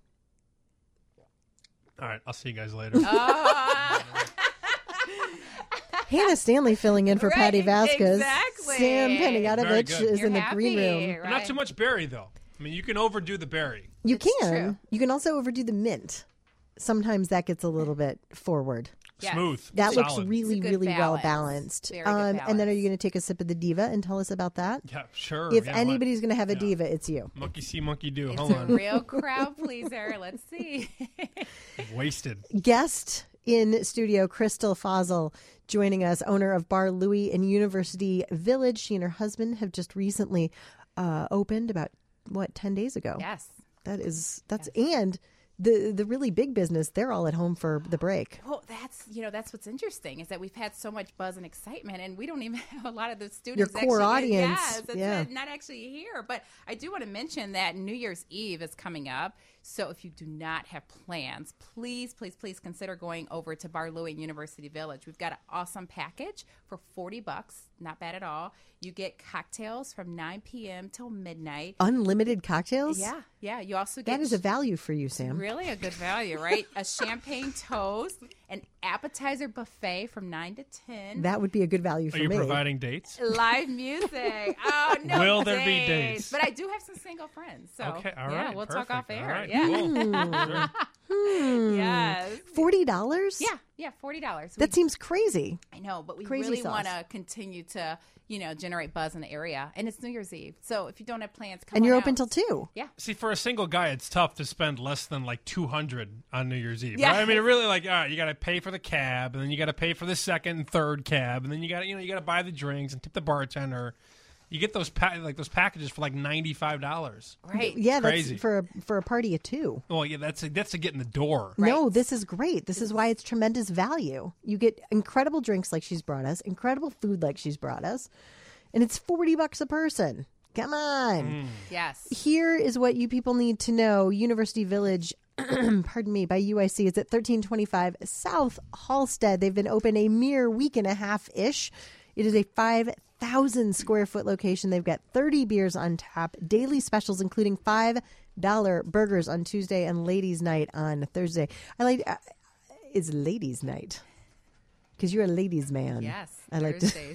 All right, I'll see you guys later. Oh, Hannah Stanley filling in for Right, Patty Vasquez. exactly. Sam Very Penigatovic good. is You're in the green happy, room. But not too much berry, though. I mean, you can overdo the berry. You It's can. true. You can also overdo the mint. Sometimes that gets a little bit forward. Yes. Smooth. That looks solid. really, It's a good really well balance. balanced. Very good Um, and then are balance. you going to take a sip of the diva and tell us about that? Yeah, sure. If Yeah, what? anybody's going to have a Yeah. diva, it's you. Monkey see, monkey do. it's Hold a on. real crowd pleaser. Let's see. Wasted. Guest in studio, Crystal Fossil, joining us, owner of Bar Louie in University Village. She and her husband have just recently uh, opened about, what, ten days ago? Yes. That is, that's, and the the really big business, they're all at home for the break. Well, that's you know that's what's interesting is that we've had so much buzz and excitement, and we don't even have a lot of the students. Your core actually, audience, yes, it's yeah. not actually here. But I do want to mention that New Year's Eve is coming up. So if you do not have plans, please, please, please consider going over to Bar Louie University Village. We've got an awesome package for forty bucks. Not bad at all. You get cocktails from nine p.m. till midnight. Unlimited cocktails? Yeah, yeah. You also get That is a value for you, Sam. really a good value, right? A champagne toast, an appetizer buffet from nine to ten. That would be a good value for Are you me. providing dates? Live music. Oh no! Will there be dates. dates? But I do have some single friends. So Okay, all yeah, right, we'll perfect. talk off All air. right, Yeah. cool. Hmm. Yes. forty dollars? Yeah, yeah, forty dollars. That seems crazy. I know, but we Crazy really sauce. want to continue to, you know, generate buzz in the area, and it's New Year's Eve. So if you don't have plans, come And on you're out. open till two. Yeah. See, for a single guy, it's tough to spend less than like two hundred on New Year's Eve. Yeah. Right? I mean, it really like, all right, you got to pay for the cab, and then you got to pay for the second and third cab, and then you got to, you know, you got to buy the drinks and tip the bartender. You get those pa- like those packages for like ninety five dollars. Right. Yeah, Crazy. that's for a, for a party of two. Well, yeah, that's a, that's to get in the door. No, this is great. This is why it's tremendous value. You get incredible drinks like she's brought us, incredible food like she's brought us, and it's forty bucks a person. Come on. Yes. Here is what you people need to know. University Village, pardon me, by U I C is at thirteen twenty-five South Halstead. They've been open a mere week and a half-ish. It is a five thousand square foot location. They've got thirty beers on tap, daily specials, including five dollar burgers on Tuesday and ladies' night on Thursday. I like uh, it's ladies' night because you're a ladies' man. Yes. I like Thursdays.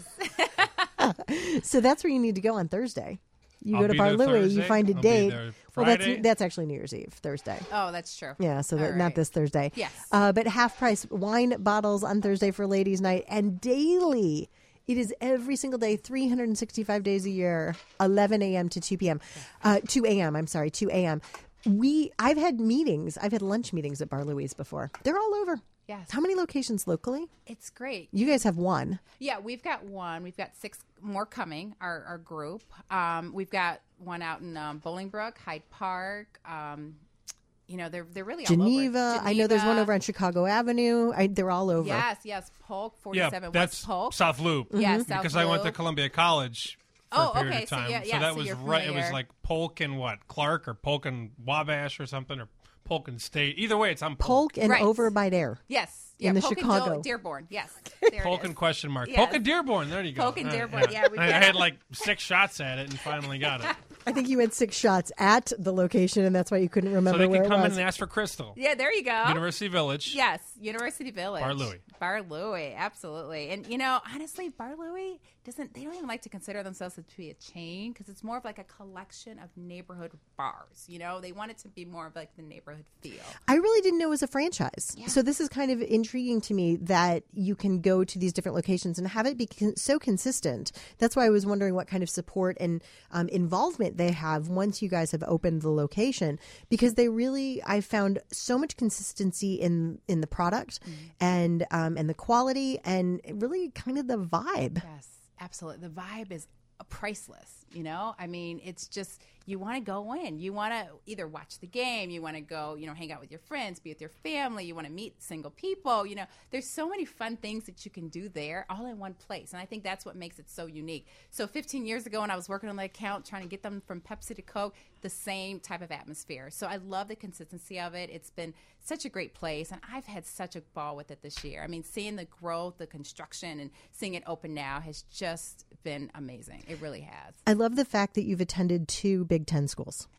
to. So that's where you need to go on Thursday. You I'll go to be Bar there Louie, you Thursday. find a I'll be date. there Well, that's Friday. that's actually New Year's Eve, Thursday. Oh, that's true. Yeah, so that, All not right. this Thursday. Yes. Uh, but half price wine bottles on Thursday for ladies' night and daily. It is every single day, three hundred sixty-five days a year, eleven a.m. to two p.m. Uh, two a.m., I'm sorry, two a.m. We, I've had meetings, I've had lunch meetings at Bar Louie's before. They're all over. Yes. How many locations locally? It's great. You guys have one. Yeah, we've got one. We've got six more coming, our, our group. Um, we've got one out in um, Bolingbrook, Hyde Park. Um, you know, they're they're really all over. Geneva. I know there's one Geneva. over on Chicago Avenue. I, they're all over. Yes, yes. Polk, Yeah, forty-seven that's West Polk. South Loop. Yeah, South Because I went to Loop. Columbia College for Oh, a period okay, of so time. yeah, yeah, that so was you're right. It was familiar. like Polk and what? Clark or Polk and Wabash or something, or Polk and State. Either way, it's on Polk. Polk and Right. over by there. Yes. In Yeah, the Polk and Chicago. Dil- Dearborn. Yes. There Polk it and is. question mark. Yes. Polk and Dearborn. There you go. Polk and All right, Dearborn, yeah, we've I, I got- had like six shots at it and finally got it. I think you had six shots at the location, and that's why you couldn't remember So they where can it come in was. and ask for Crystal. Yeah, there you go. University Village. Yes, University Village. Bar Louie. Bar Louie, absolutely. And you know, honestly, Bar Louie doesn't. They don't even like to consider themselves to be a chain because it's more of like a collection of neighborhood bars. You know, they want it to be more of like the neighborhood feel. I really didn't know it was a franchise. So this is kind of intriguing to me that you can go to these different locations and have it be con- so consistent. That's why I was wondering what kind of support and um, involvement they have once you guys have opened the location, because they really, I found so much consistency in in the product and um, and the quality and really kind of the vibe. Yes, absolutely. The vibe is priceless. You know, I mean, it's just you want to go in. You want to either watch the game, you want to go, you know, hang out with your friends, be with your family, you want to meet single people. You know, there's so many fun things that you can do there all in one place. And I think that's what makes it so unique. So fifteen years ago when I was working on the account, trying to get them from Pepsi to Coke, the same type of atmosphere. So I love the consistency of it. It's been such a great place. And I've had such a ball with it this year. I mean, seeing the growth, the construction, and seeing it open now has just been amazing. It really has. I love the fact that you've attended two Big Ten schools.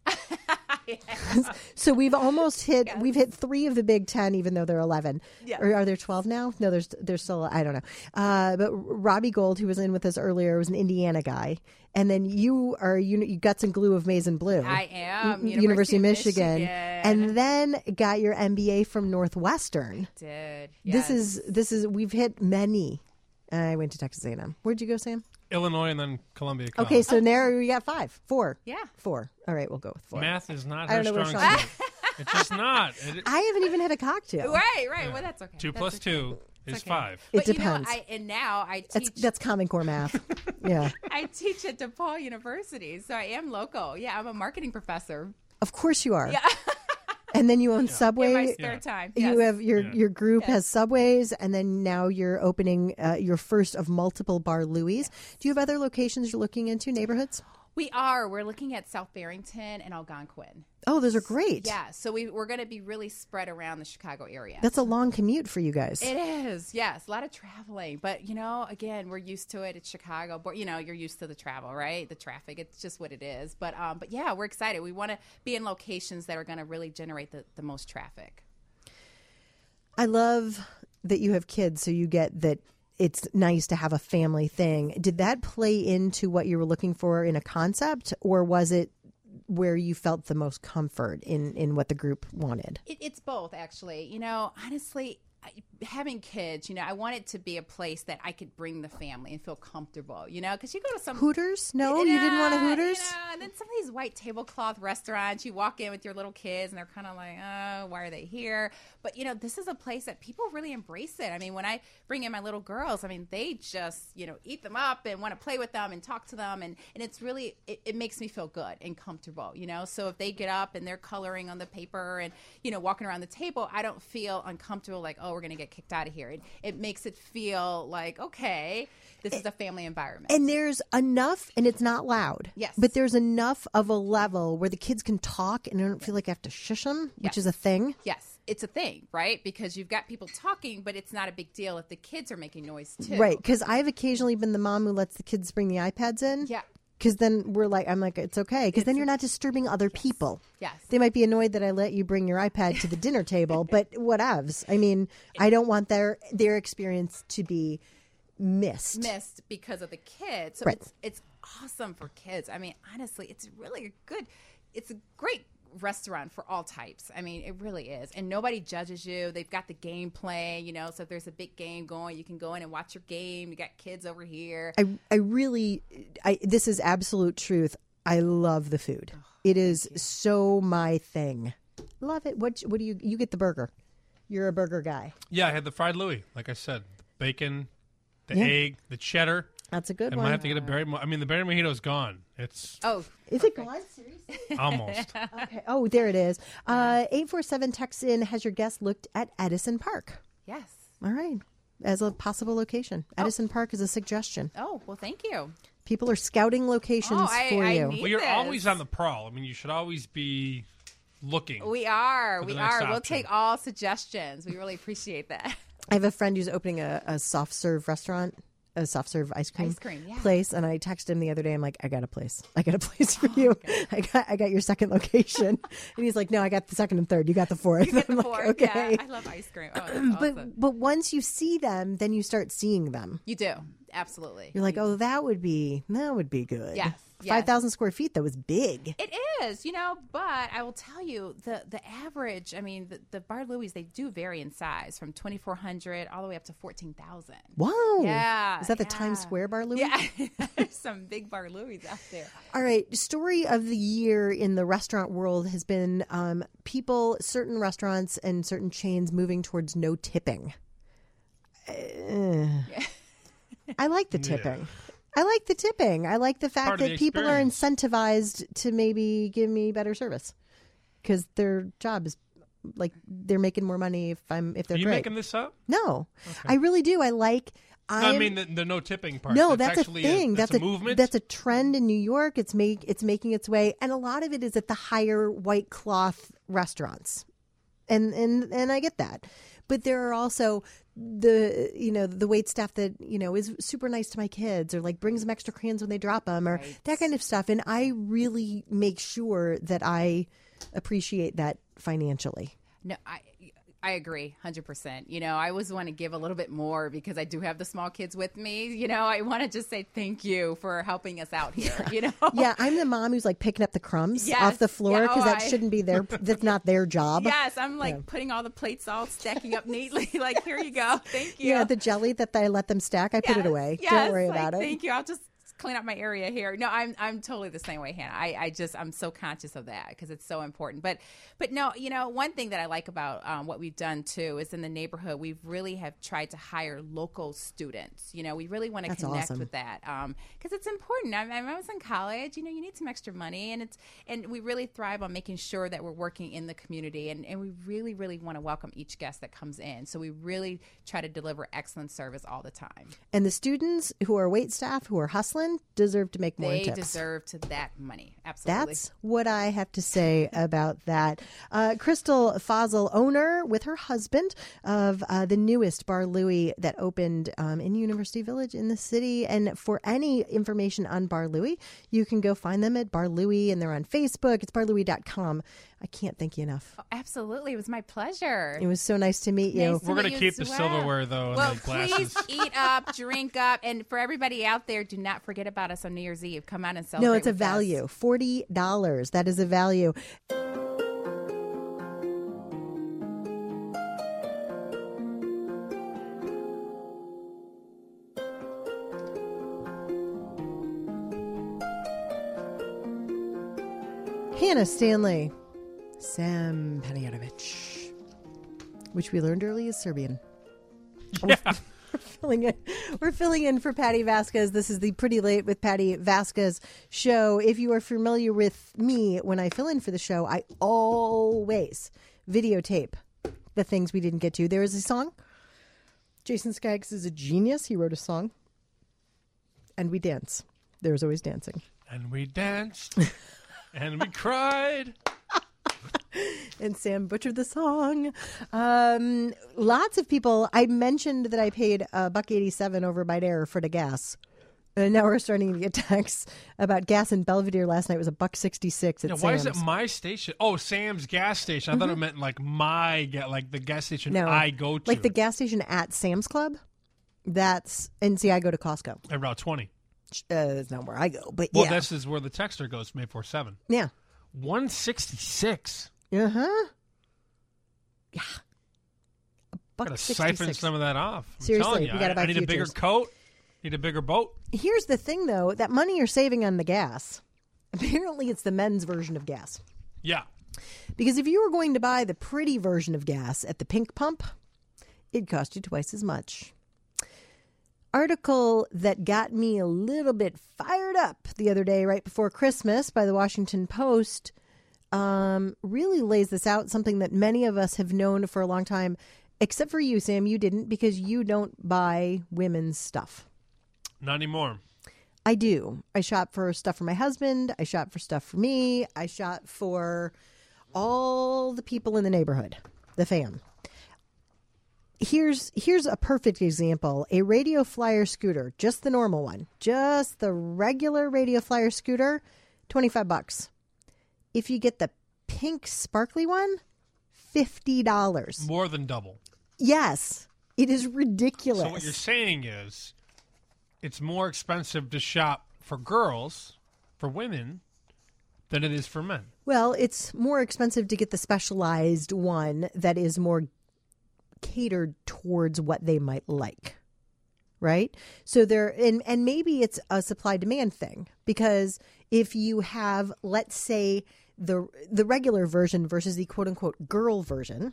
So we've almost hit. Yes. We've hit three of the Big Ten, even though they're eleven. Yes. Or are there twelve now? No, there's there's still. I don't know. Uh, but Robbie Gold, who was in with us earlier, was an Indiana guy, and then you are you, you guts and glue of Maize and Blue. I am. University, University of of Michigan, Michigan. and then got your M B A from Northwestern. Did. This Yes. is this is we've hit many. I went to Texas A and M. Where'd you go, Sam? Illinois and then Columbia College. Okay, so now we got five, four. Yeah. Four. All right, we'll go with four. Math is not I her don't know where strong Sean- suit. It's just not. It, I haven't even had a cocktail. Right, right. Well, that's okay. two That's plus okay. two is It's okay. five. It But depends. You know, I, and now I That's teach. that's Common Core math. Yeah. I teach at DePaul University, so I am local. Yeah, I'm a marketing professor. Of course you are. Yeah. And then you own Subway. In my spare yeah. time. Yes. You have your Yeah. your group Yes. has Subways, and then now you're opening uh, your first of multiple Bar Louis. Yes. Do you have other locations you're looking into, neighborhoods? We are. We're looking at South Barrington and Algonquin. Oh, those are great. Yeah, so we, we're going to be really spread around the Chicago area. That's a long commute for you guys. It is, yes. A lot of traveling. But, you know, again, we're used to it. It's Chicago. But, you know, you're used to the travel, right? The traffic. It's just what it is. But, um, but yeah, we're excited. We want to be in locations that are going to really generate the, the most traffic. I love that you have kids, so you get that it's nice to have a family thing. Did that play into what you were looking for in a concept, or was it where you felt the most comfort in, in what the group wanted? It, it's both, actually. You know, honestly, I, having kids, you know, I want it to be a place that I could bring the family and feel comfortable, you know, because you go to some Hooters? No, you, you didn't want a Hooters? You know, and then some of these white tablecloth restaurants, you walk in with your little kids and they're kind of like, oh, why are they here? But, you know, this is a place that people really embrace it. I mean, when I bring in my little girls, I mean, they just, you know, eat them up and want to play with them and talk to them. And, and it's really, it, it makes me feel good and comfortable, you know. So if they get up and they're coloring on the paper and, you know, walking around the table, I don't feel uncomfortable like, oh, we're going to get kicked out of here. It, it makes it feel like, okay, this is a family environment. And there's enough, and it's not loud. Yes. But there's enough of a level where the kids can talk and I don't feel like I have to shush them, which Yes. is a thing. Yes, it's a thing, right? Because you've got people talking, but it's not a big deal if the kids are making noise too. Right. Because I've occasionally been the mom who lets the kids bring the iPads in. Yeah. Because then we're like, I'm like, it's okay. Because then you're not disturbing other people. Yes. They might be annoyed that I let you bring your iPad to the dinner table, but whatevs. I mean, I don't want their their experience to be missed. Missed because of the kids. So Right. it's it's awesome for kids. I mean, honestly, it's really a good, it's a great restaurant for all types. I mean, it really is. And nobody judges you. They've got the game playing, you know, so if there's a big game going, you can go in and watch your game. You got kids over here. I I really, I this is absolute truth. I love the food. It is so my thing. Love it. What what do you you get the burger? You're a burger guy. Yeah, I had the fried Louis, like I said, the bacon, the Yeah. egg, the cheddar. That's a good I one. might have to get a berry. mo- I mean, the berry mojito's gone. It's Oh, is it gone? Seriously? almost. Okay. Oh, there it is. Uh, eight four seven texts in. Has your guest looked at Edison Park? Yes. All right. As a possible location, Edison Park is a suggestion. Oh, well, thank you. People are scouting locations Oh, I- for I you. need Well, you're this. always on the prowl. I mean, you should always be looking. We are. for the We next are. We'll option. take all suggestions. We really appreciate that. I have a friend who's opening a, a soft serve restaurant, a soft serve ice cream, Ice cream, yeah. place, and I texted him the other day. I'm like, I got a place. I got a place for Oh, you. I got I got your second location, and he's like, No, I got the second and third. You got the fourth. You get I'm the like, fourth. okay. Yeah, I love ice cream. Oh, that's but awesome. but once you see them, then you start seeing them. You do. Absolutely. You're like, oh, that would be that would be good. Yes, yes. Five thousand square feet. That was big. It is, you know, but I will tell you the the average, I mean, the, the Bar Louis, they do vary in size from twenty-four hundred all the way up to fourteen thousand. Wow. Yeah. Is that the yeah. Times Square Bar Louis? Yeah. There's some big Bar Louis out there. All right. Story of the year in the restaurant world has been um, people, certain restaurants and certain chains moving towards no tipping. Uh, I like the tipping. I like the tipping. I like the fact Part of that the people are experience. incentivized to maybe give me better service because their job is like they're making more money if I'm if they're Are you great. making this up? No, I really do. I like. No, I'm, I mean the, the no tipping part. No, that's, that's, actually a thing. that's, that's a movement. That's a trend in New York. It's make it's making its way, and a lot of it is at the higher white cloth restaurants, and and and I get that. But there are also the you know the wait staff that you know is super nice to my kids or like brings them extra crayons when they drop them or Right. that kind of stuff. And I really make sure that I appreciate that financially. No, I I agree, one hundred percent. You know, I always want to give a little bit more because I do have the small kids with me. You know, I want to just say thank you for helping us out here, you know? Yeah, I'm the mom who's like picking up the crumbs Yes. off the floor Yeah, because oh, that I- shouldn't be their that's not their job. Yes, I'm like Yeah. putting all the plates all stacking up neatly. Like, here you go. Thank you. Yeah, the jelly that I let them stack, I put it Yes, away. yes, Don't worry like, about it. Thank you. I'll just clean up my area here. No, I'm I'm totally the same way, Hannah. I, I just I'm so conscious of that because it's so important. But but no, you know, one thing that I like about um, what we've done too is in the neighborhood we really have tried to hire local students. You know, we really want to That's connect awesome. with that because it's important. I, I was in college. You know, you need some extra money, and it's and we really thrive on making sure that we're working in the community, and, and we really really want to welcome each guest that comes in. So we really try to deliver excellent service all the time. And the students who are wait staff who are hustling deserve to make more They tips. deserve to that money. Absolutely. That's what I have to say about that. Uh, Crystal Fossil, owner with her husband of uh, the newest Bar Louie that opened um, in University Village in the city. And for any information on Bar Louie, you can go find them at Bar Louie, and they're on Facebook. It's bar louie dot com. I can't thank you enough. Oh, absolutely. It was my pleasure. It was so nice to meet you. Nice to We're meet going to you keep the as well. silverware, though, Well, and the glasses. please eat up, drink up. And for everybody out there, do not forget about us on New Year's Eve. Come out and celebrate No, it's a with us. value. forty dollars. That is a value. Hannah Stanley, Sam Panayotowicz, which we learned early is Serbian. Yeah. We're filling in. We're filling in for Patty Vasquez. This is the Pretty Late with Patty Vasquez show. If you are familiar with me, when I fill in for the show, I always videotape the things we didn't get to. There is a song. Jason Skaggs is a genius. He wrote a song. And we dance. There's always dancing. And we danced. And we cried. And Sam butchered the song. Um, lots of people. I mentioned that I paid a buck eighty-seven over by Air for the gas, and now we're starting to get texts about gas in Belvedere. Last night was a buck sixty-six at Yeah, Sam's. why is it my station? Oh, Sam's gas station. I thought it meant like my ga- like the gas station No, I go to. like the gas station at Sam's Club. That's and see, I go to Costco. At Route twenty. Uh, that's not where I go, but Well, yeah, this is where the texter goes. May four seven. yeah, One sixty six. uh huh, yeah. A buck Got to siphon sixty-six. some of that off. I'm Seriously, telling you, we gotta I, buy I need a bigger futures. coat. Need a bigger boat. Here's the thing, though: that money you're saving on the gas. Apparently, it's the men's version of gas. Yeah. Because if you were going to buy the pretty version of gas at the Pink Pump, it'd cost you twice as much. Article that got me a little bit fired up the other day, right before Christmas, by the Washington Post, um, really lays this out, something that many of us have known for a long time, except for you, Sam. You didn't, because you don't buy women's stuff. Not anymore. I do. I shop for stuff for my husband. I shop for stuff for me. I shop for all the people in the neighborhood, the fam. Here's here's a perfect example. A Radio Flyer scooter, just the normal one, just the regular Radio Flyer scooter, twenty-five bucks. If you get the pink sparkly one, fifty dollars. More than double. Yes, it is ridiculous. So what you're saying is it's more expensive to shop for girls, for women, than it is for men. Well, it's more expensive to get the specialized one that is more catered towards what they might like, right? So there, and, and maybe it's a supply demand thing, because if you have, let's say, the the regular version versus the quote unquote girl version,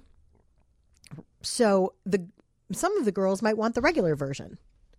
so the some of the girls might want the regular version.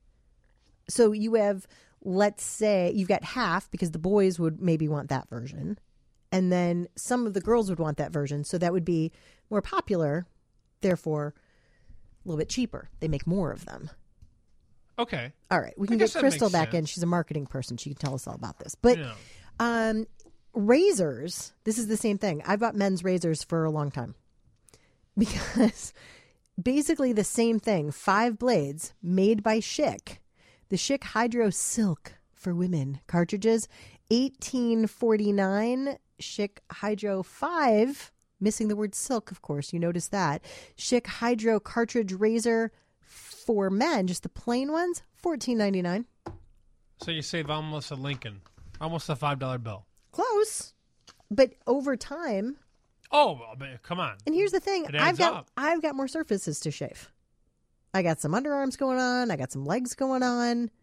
So you have, let's say, you've got half, because the boys would maybe want that version, and then some of the girls would want that version. So that would be more popular, therefore a little bit cheaper. They make more of them. Okay. All right. We I can guess get that Crystal makes back in. sense. She's a marketing person. She can tell us all about this. But Yeah. um, razors, this is the same thing. I've bought men's razors for a long time, because basically the same thing. Five blades made by Schick. The Schick Hydro Silk for women cartridges, eighteen forty-nine. Schick Hydro five, missing the word silk, of course. You notice that. Schick Hydro cartridge razor for men, just the plain ones, fourteen ninety-nine. So you save almost a Lincoln, almost a five dollar bill. Close, but over time. Oh, well, but come on. And here's the thing: It I've adds got up. I've got more surfaces to shave. I got some underarms going on. I got some legs going on.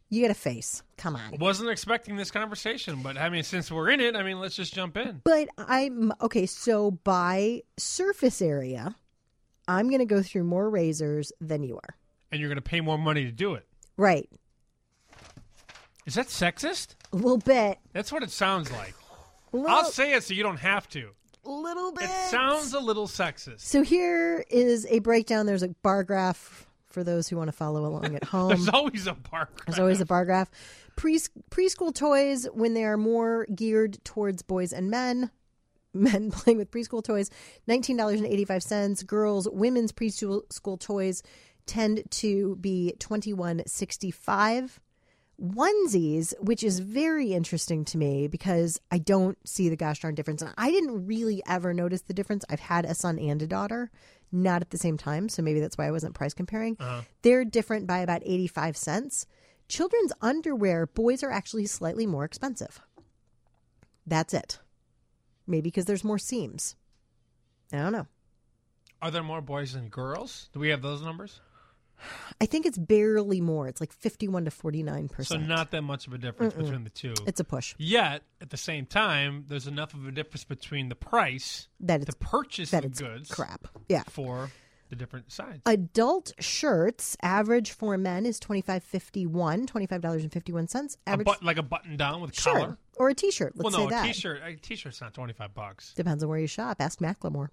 You get a face. Come on. Wasn't expecting this conversation, but I mean, since we're in it, I mean, let's just jump in. But I'm okay. So by surface area, I'm going to go through more razors than you are. And you're going to pay more money to do it. Right. Is that sexist? A little bit. That's what it sounds like. Little, I'll say it so you don't have to. A little bit. It sounds a little sexist. So here is a breakdown. There's a bar graph for those who want to follow along at home. There's always a bar graph. There's always a bar graph. Pre- preschool toys, when they are more geared towards boys and men, men playing with preschool toys, nineteen dollars and eighty-five cents. Girls, women's preschool toys tend to be twenty-one dollars and sixty-five cents. Onesies, which is very interesting to me because I don't see the gosh darn difference. And I didn't really ever notice the difference. I've had a son and a daughter, not at the same time. So maybe that's why I wasn't price comparing. Uh-huh. They're different by about eighty-five cents. Children's underwear, boys are actually slightly more expensive. That's it. Maybe because there's more seams. I don't know. Are there more boys than girls? Do we have those numbers? I think it's barely more. It's like fifty-one to forty-nine percent. So not that much of a difference Mm-mm. between the two. It's a push. Yet, at the same time, there's enough of a difference between the price that to purchase that the it's goods crap. Yeah. for the different sides. Adult shirts, average for men is twenty-five fifty-one, twenty-five dollars and fifty-one cents. Average, a but, like a button down with sure. collar? Or a t-shirt. Let's well, no, say that. a t-shirt. A t-shirt's not twenty-five bucks. Depends on where you shop. Ask Macklemore.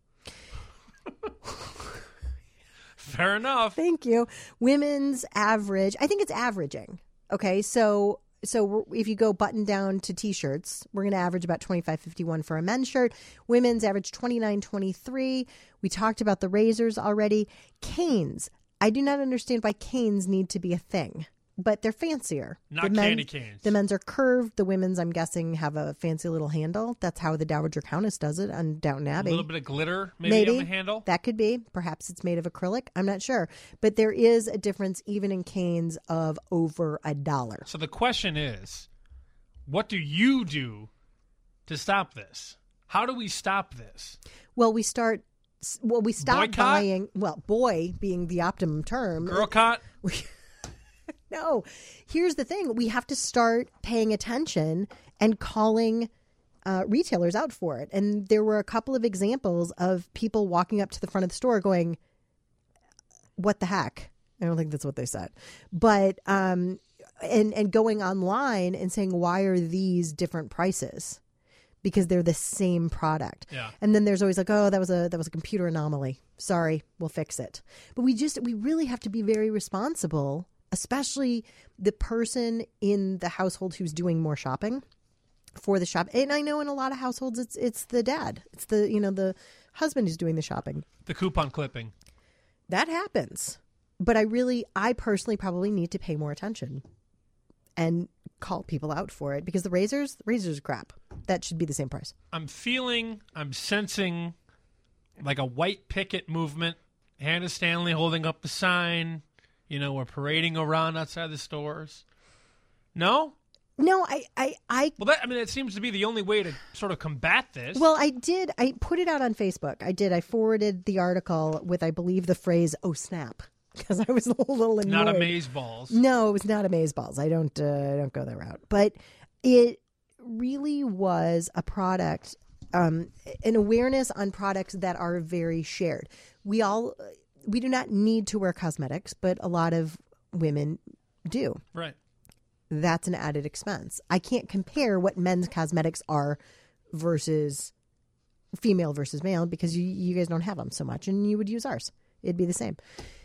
Fair enough. Thank you. Women's average, I think it's averaging. Okay, so so if you go button down to t-shirts, we're going to average about twenty-five fifty-one for a men's shirt. Women's average twenty-nine twenty-three. We talked about the razors already. Canes. I do not understand why canes need to be a thing, but they're fancier. Not the candy men's, canes. The men's are curved. The women's, I'm guessing, have a fancy little handle. That's how the Dowager Countess does it on Downton Abbey. A little bit of glitter maybe, maybe on the handle? That could be. Perhaps it's made of acrylic. I'm not sure. But there is a difference even in canes of over a dollar. So the question is, what do you do to stop this? How do we stop this? Well, we start... Well, we stop Boycott? buying... Well, boy being the optimum term. Girl caught? We, no. Here's the thing. We have to start paying attention and calling uh, retailers out for it. And there were a couple of examples of people walking up to the front of the store going, what the heck? I don't think that's what they said. But, um, and, and going online and saying, why are these different prices? Because they're the same product. Yeah. And then there's always like, oh, that was a that was a computer anomaly. Sorry, we'll fix it. But we just we really have to be very responsible, especially the person in the household who's doing more shopping for the shop. And I know in a lot of households it's it's the dad. It's the you know the husband who's doing the shopping. The coupon clipping. That happens. But I really I personally probably need to pay more attention and call people out for it, because the razors, the razors are crap. That should be the same price. I'm feeling, I'm sensing like a white picket movement. Hannah Stanley holding up the sign. You know, we're parading around outside the stores. No? No, I, I, I. Well, that, I mean, it seems to be the only way to sort of combat this. Well, I did. I put it out on Facebook. I did. I forwarded the article with, I believe, the phrase, oh, snap. Because I was a little annoyed. Not amazeballs. No, it was not amazeballs. I don't. Uh, I don't go that route. But it really was a product, um, an awareness on products that are very shared. We all, we do not need to wear cosmetics, but a lot of women do. Right. That's an added expense. I can't compare what men's cosmetics are versus female versus male, because you, you guys don't have them so much, and you would use ours. It'd be the same.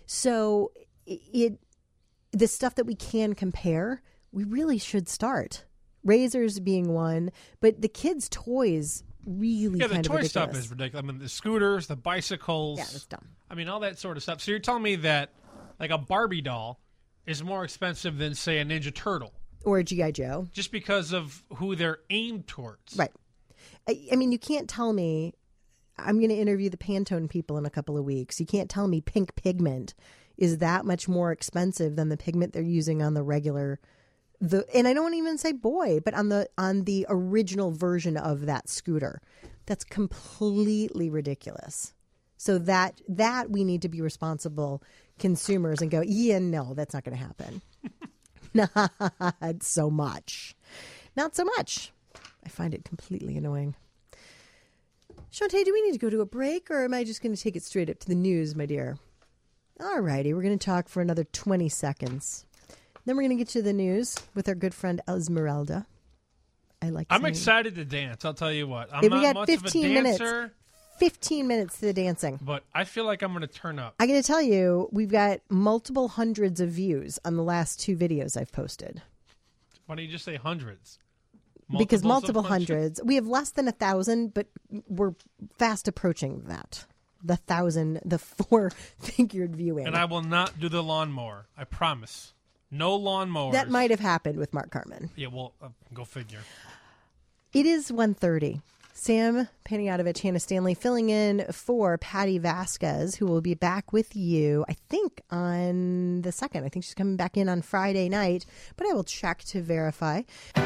So it, the stuff that we can compare, we really should start. Razors being one, but the kids' toys really yeah, kind the of toy ridiculous. stuff is ridiculous. I mean, the scooters, the bicycles. Yeah, that's dumb. I mean, all that sort of stuff. So you're telling me that like a Barbie doll is more expensive than, say, a Ninja Turtle? Or a G I. Joe. Just because of who they're aimed towards. Right. I, I mean, you can't tell me, I'm going to interview the Pantone people in a couple of weeks. You can't tell me pink pigment is that much more expensive than the pigment they're using on the regular, the and I don't even say boy, but on the on the original version of that scooter. That's completely ridiculous. So that that we need to be responsible consumers and go, yeah, no, that's not going to happen. Not so much. Not so much. I find it completely annoying. Shantae, do we need to go to a break, or am I just going to take it straight up to the news, my dear? All righty, we're going to talk for another twenty seconds. Then we're going to get to the news with our good friend Esmeralda. I like. I'm saying. excited to dance. I'll tell you what. I'm Hey, not we got much fifteen of a dancer, minutes. fifteen minutes to the dancing. but I feel like I'm going to turn up. I got to tell you, we've got multiple hundreds of views on the last two videos I've posted. Why don't you just say hundreds? Because Multiples of multiple hundreds. We have less than a thousand, but we're fast approaching that. The thousand, the four-figured viewing. And I will not do the lawnmower. I promise. No lawnmowers. That might have happened with Mark Carman. Yeah, well, uh, go figure. It is one thirty. Sam Panayotovich, Hannah Stanley, filling in for Patty Vasquez, who will be back with you, I think, on the second. I think she's coming back in on Friday night, but I will check to verify.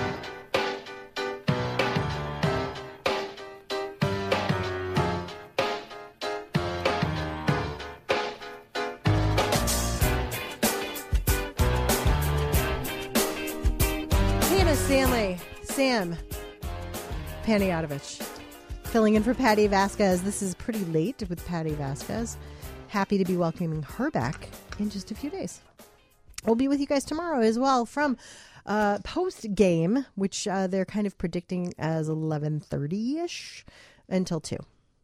Hannah Stanley, Sam Panayotovich, filling in for Patty Vasquez. This is pretty late with Patty Vasquez. Happy to be welcoming her back in just a few days. We'll be with you guys tomorrow as well from uh, post-game, which uh, they're kind of predicting as eleven thirty-ish until two.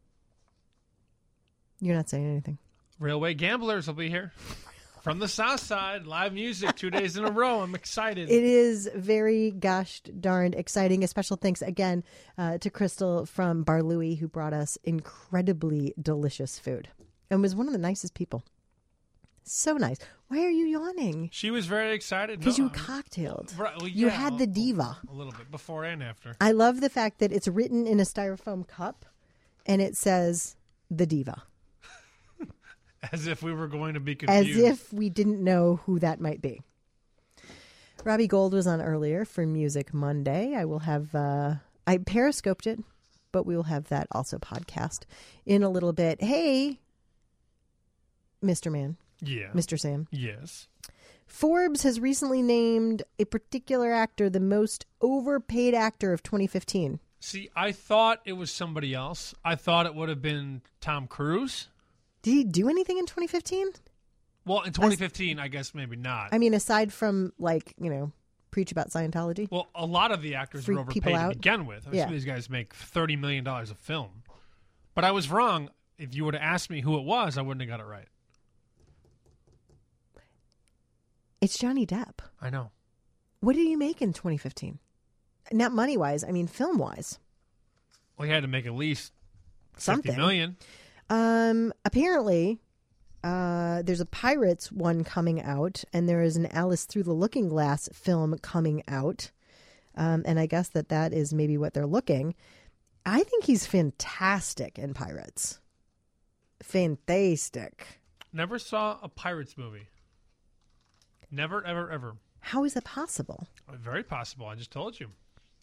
You're not saying anything. Railway Gamblers will be here. From the South Side, live music two days in a row. I'm excited. It is very gosh darned exciting. A special thanks again uh, to Crystal from Bar Louie, who brought us incredibly delicious food and was one of the nicest people. So nice. Why are you yawning? She was very excited. Because No, you cocktailed. Right, well, You yeah, had the diva. A little bit before and after. I love the fact that it's written in a styrofoam cup and it says the diva. As if we were going to be As confused. if we didn't know who that might be. Robbie Gold was on earlier for Music Monday. I will have, uh, I periscoped it, but we will have that also podcast in a little bit. Hey, Mister Man. Yeah. Mister Sam. Yes. Forbes has recently named a particular actor the most overpaid actor of twenty fifteen. See, I thought it was somebody else. I thought it would have been Tom Cruise. Did he do anything in twenty fifteen? Well, in twenty fifteen, I guess maybe not. I mean, aside from, like, you know, preach about Scientology. Well, a lot of the actors Freak were people overpaid to out. begin with. I mean, Yeah. Some of these guys make thirty million dollars a film. But I was wrong. If you would have asked me who it was, I wouldn't have got it right. It's Johnny Depp. I know. What did he make in twenty fifteen? Not money-wise, I mean film-wise. Well, he had to make at least Something. fifty million. Um, apparently, uh, there's a Pirates one coming out, and there is an Alice Through the Looking Glass film coming out. Um, and I guess that that is maybe what they're looking. I think he's fantastic in Pirates. Fantastic. Never saw a Pirates movie. Never, ever, ever. How is that possible? Very possible. I just told you.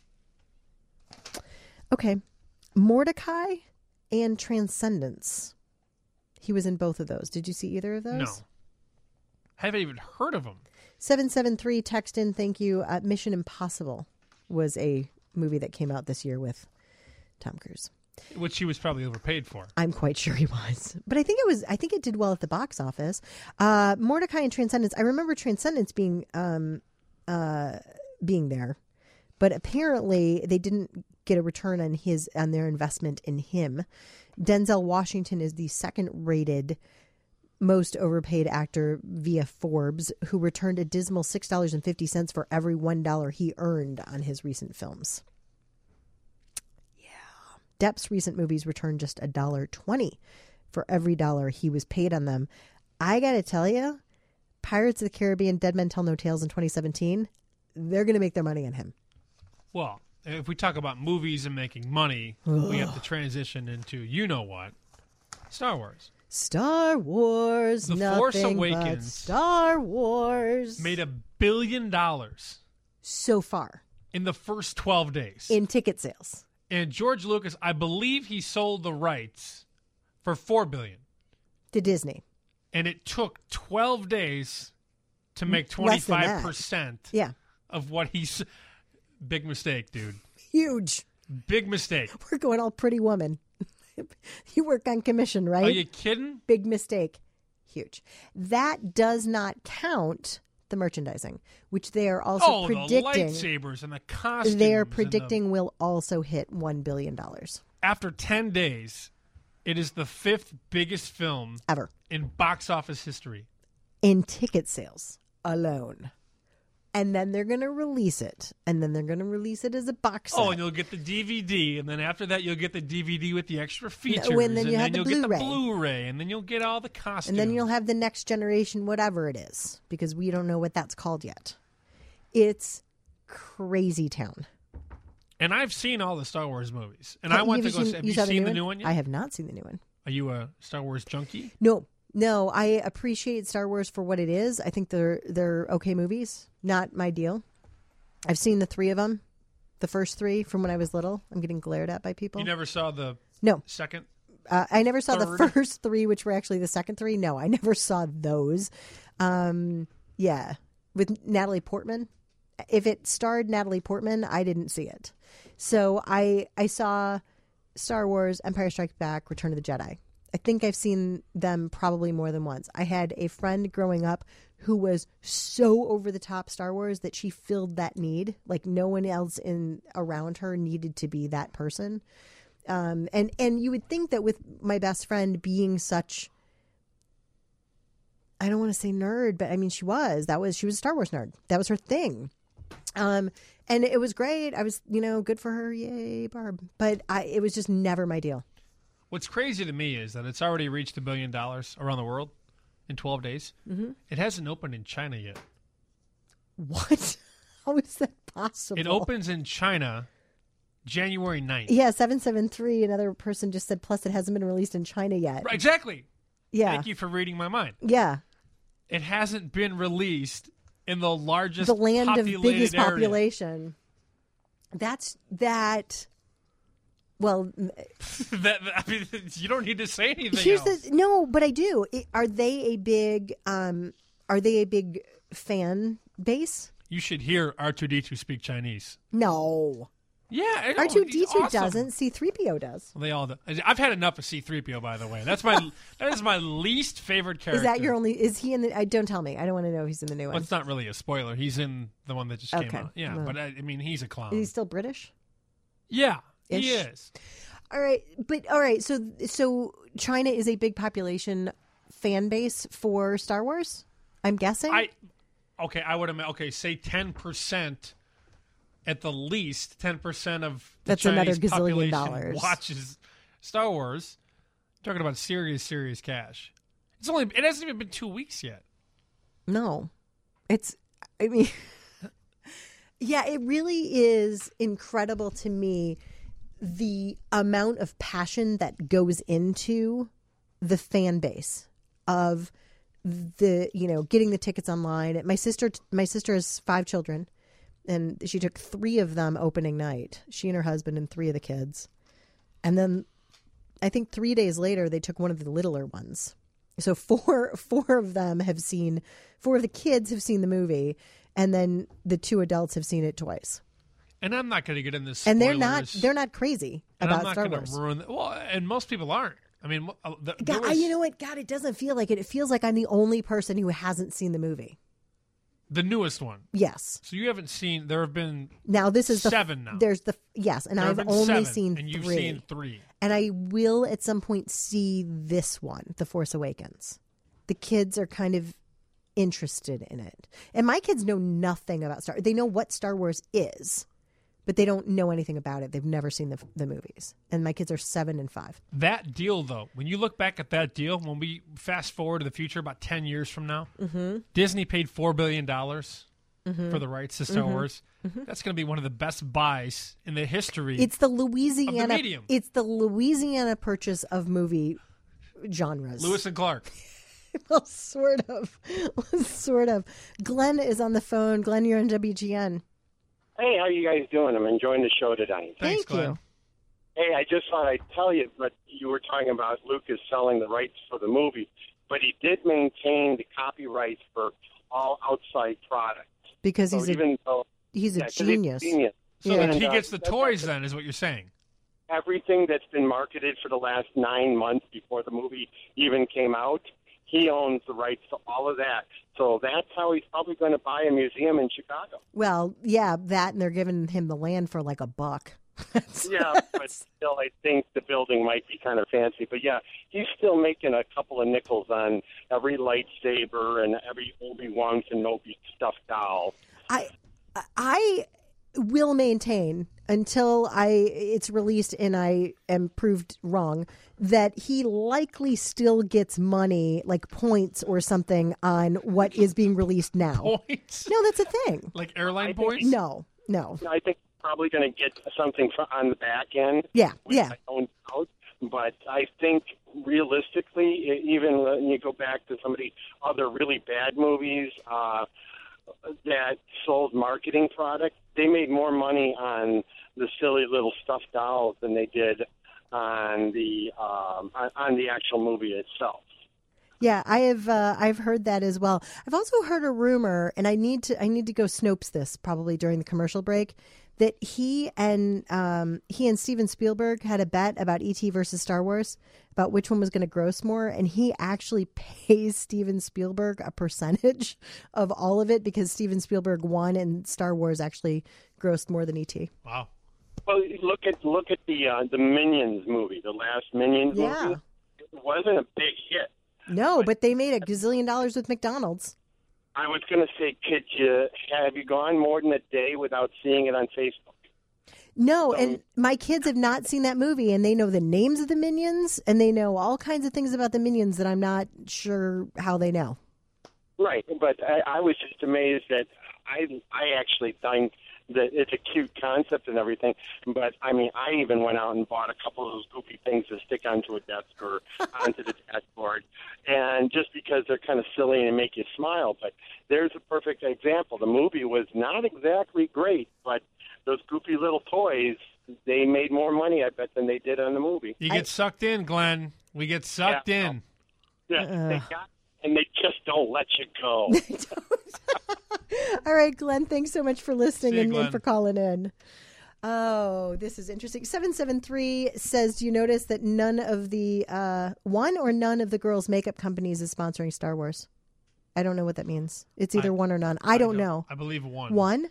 Okay. Mordecai and Transcendence. He was in both of those. Did you see either of those? No. Haven't even heard of him. seven seven three, text in, thank you. Uh, Mission Impossible was a movie that came out this year with Tom Cruise. Which he was probably overpaid for. I'm quite sure he was. But I think it was I think it did well at the box office. Uh, Mordecai and Transcendence. I remember Transcendence being um, uh, being there. But apparently they didn't get a return on his on their investment in him. Denzel Washington is the second rated most overpaid actor via Forbes, who returned a dismal six dollars and fifty cents for every one dollar he earned on his recent films. Yeah. Depp's recent movies returned just one dollar and twenty cents for every dollar he was paid on them. I got to tell you, Pirates of the Caribbean, Dead Men Tell No Tales in twenty seventeen, they're going to make their money on him. Well, if we talk about movies and making money, we have to transition into, you know what, Star Wars. Star Wars, The nothing Force but Awakens Star Wars. Made a billion dollars So far. in the first twelve days. In ticket sales. And George Lucas, I believe he sold the rights for four billion dollars. To Disney. And it took twelve days to make Less than that. twenty-five percent Yeah. of what he's. Big mistake, dude. Huge. Big mistake. We're going all Pretty Woman. You work on commission, right? Are you kidding? Big mistake. Huge. That does not count the merchandising, which they are also oh, predicting. the lightsabers and the costumes. They're and predicting the- will also hit one billion dollars. After ten days, it is the fifth biggest film ever in box office history. In ticket sales alone. And then they're going to release it. And then they're going to release it as a box set. Oh, and you'll get the D V D, and then after that, you'll get the D V D with the extra features, No, and then you and have then the you'll get the Blu-ray. Blu-ray, and then you'll get all the costumes. And then you'll have the next generation, whatever it is, because we don't know what that's called yet. It's crazy town. And I've seen all the Star Wars movies, and Oh, I want to you've go. seen- see, have you you saw seen the new new one? one yet? I have not seen the new one. Are you a Star Wars junkie? No, no. I appreciate Star Wars for what it is. I think they're they're okay movies. Not my deal. I've seen the three of them, the first three from when I was little. I'm getting glared at by people. You never saw the No. second? Uh, I never saw Third? the first three, which were actually the second three. No, I never saw those. Um, yeah, with Natalie Portman. If it starred Natalie Portman, I didn't see it. So I I saw Star Wars, Empire Strikes Back, Return of the Jedi. I think I've seen them probably more than once. I had a friend growing up who was so over the top Star Wars that she filled that need. Like no one else in around her needed to be that person. Um, and, and you would think that with my best friend being such, I don't want to say nerd, but I mean, she was, that was, she was a Star Wars nerd. That was her thing. Um, and it was great. I was, you know, good for her. Yay, Barb. But I, it was just never my deal. What's crazy to me is that it's already reached a billion dollars around the world in twelve days. Mm-hmm. It hasn't opened in China yet. What? How is that possible? It opens in China January ninth. Yeah, seven seven three. Another person just said, plus it hasn't been released in China yet. Right, exactly. Yeah. Thank you for reading my mind. Yeah. It hasn't been released in the largest The land of populated biggest area. population. That's that. Well, that, I mean, you don't need to say anything here's else. the no, but I do. It- Are they a big? Um, are they a big fan base? You should hear R two D two speak Chinese. No. Yeah, I know. R two D He's two awesome. doesn't. C three P O does. They all do. I've had enough of C three P O, by the way. That's my that is my least favorite character. Is that your only? Is he in the? I don't tell me. I don't want to know if he's in the new Well, one. it's not really a spoiler. He's in the one that just Okay. came out. Yeah, Well. but I, I mean, he's a clown. Is he still British? Yeah, Ish? he is. All right, but all right. So so China is a big population fan base for Star Wars. I'm guessing. I okay. I would imagine. Okay, say ten percent at the least. Ten percent of the That's another Chinese gazillion population dollars. watches Star Wars. You're talking about serious, serious cash. It's only. It hasn't even been two weeks yet. No, it's. I mean, yeah, it really is incredible to me the amount of passion that goes into the fan base of the, you know, getting the tickets online. My sister, my sister has five children, and she took three of them opening night. She and her husband and three of the kids, and then I think three days later they took one of the littler ones. So four four of them have seen, four of the kids have seen the movie, and then the two adults have seen it twice. And I'm not going to get in this. And they're not spoilers. they're not crazy And about I'm not Star gonna Wars. Ruin the, well, and most people aren't. I mean, uh, the, there God, was- you know what? God, it doesn't feel like it. It feels like I'm the only person who hasn't seen the movie. the newest one. Yes. So you haven't seen. There have been Now this is the seven now. There's the yes, and There have I've been only seven, seen and you've three. seen three. And I will at some point see this one, The Force Awakens. The kids are kind of interested in it, and my kids know nothing about Star. They know what Star Wars is, but they don't know anything about it. They've never seen the the movies, and my kids are seven and five. That deal, though, when you look back at that deal, when we fast forward to the future, about ten years from now, Mhm. Disney paid four billion dollars Mhm. for the rights to Star Mhm. Wars. That's going to be one of the best buys in the history. It's the of Louisiana. the medium. It's the Louisiana purchase of movie genres. Lewis and Clark. Well, sort of, sort of. Glenn is on the phone. Glenn, you're on W G N. Hey, how you guys doing? I'm enjoying the show tonight. Thank you. Hey, I just thought I'd tell you, but you were talking about Lucas selling the rights for the movie, but he did maintain the copyrights for all outside product. Because So he's even a though, he's a yeah, 'cause he's genius. genius. So And, he uh, gets the that's- toys then, is what you're saying. everything that's been marketed for the last nine months before the movie even came out, he owns the rights to all of that. So that's how he's probably going to buy a museum in Chicago. Well, yeah, that, and they're giving him the land for like a buck. Yeah, but still, I think the building might be kind of fancy. But yeah, he's still making a couple of nickels on every lightsaber and every Obi-Wan Kenobi stuffed doll. I I will maintain until I it's released and I am proved wrong that he likely still gets money, like points or something, on what is being released now. Points? No, that's a thing. Like airline I think points? No, no. I think he's probably going to get something fr- on the back end. Yeah, which yeah. I don't doubt. But I think realistically, e- even when you go back to some of the other really bad movies uh, that sold marketing product, they made more money on the silly little stuffed dolls than they did on the um, on, on the actual movie itself. Yeah, I have. Uh, I've heard that as well. I've also heard a rumor, and I need to. I need to go Snopes this probably during the commercial break. That he and um, he and Steven Spielberg had a bet about E T versus Star Wars, about which one was going to gross more, and he actually pays Steven Spielberg a percentage of all of it because Steven Spielberg won, and Star Wars actually grossed more than E T. Wow. Well, look at look at the uh, the Minions movie, the last Minions Yeah. movie. It wasn't a big hit. No, but they made a gazillion dollars with McDonald's. I was going to say, could you have you gone more than a day without seeing it on Facebook? No, and my kids have not seen that movie, and they know the names of the Minions, and they know all kinds of things about the Minions that I'm not sure how they know. Right, but I, I was just amazed that I I actually think that it's a cute concept and everything. But I mean, I even went out and bought a couple of those goofy things to stick onto a desk or onto the dashboard, and just because they're kind of silly and make you smile. But there's a perfect example. The movie was not exactly great, but those goofy little toys, they made more money, I bet, than they did on the movie. You get sucked in, Glenn. We get sucked Yeah. in. Yeah, they got, and they just don't let you go. All right, Glenn, thanks so much for listening See you, and, and Glenn. for calling in. Oh, this is interesting. seven seven three says, do you notice that none of the, uh, one or none of the girls' makeup companies is sponsoring Star Wars? I don't know what that means. It's either I- one or none. I, don't know. I believe one. One?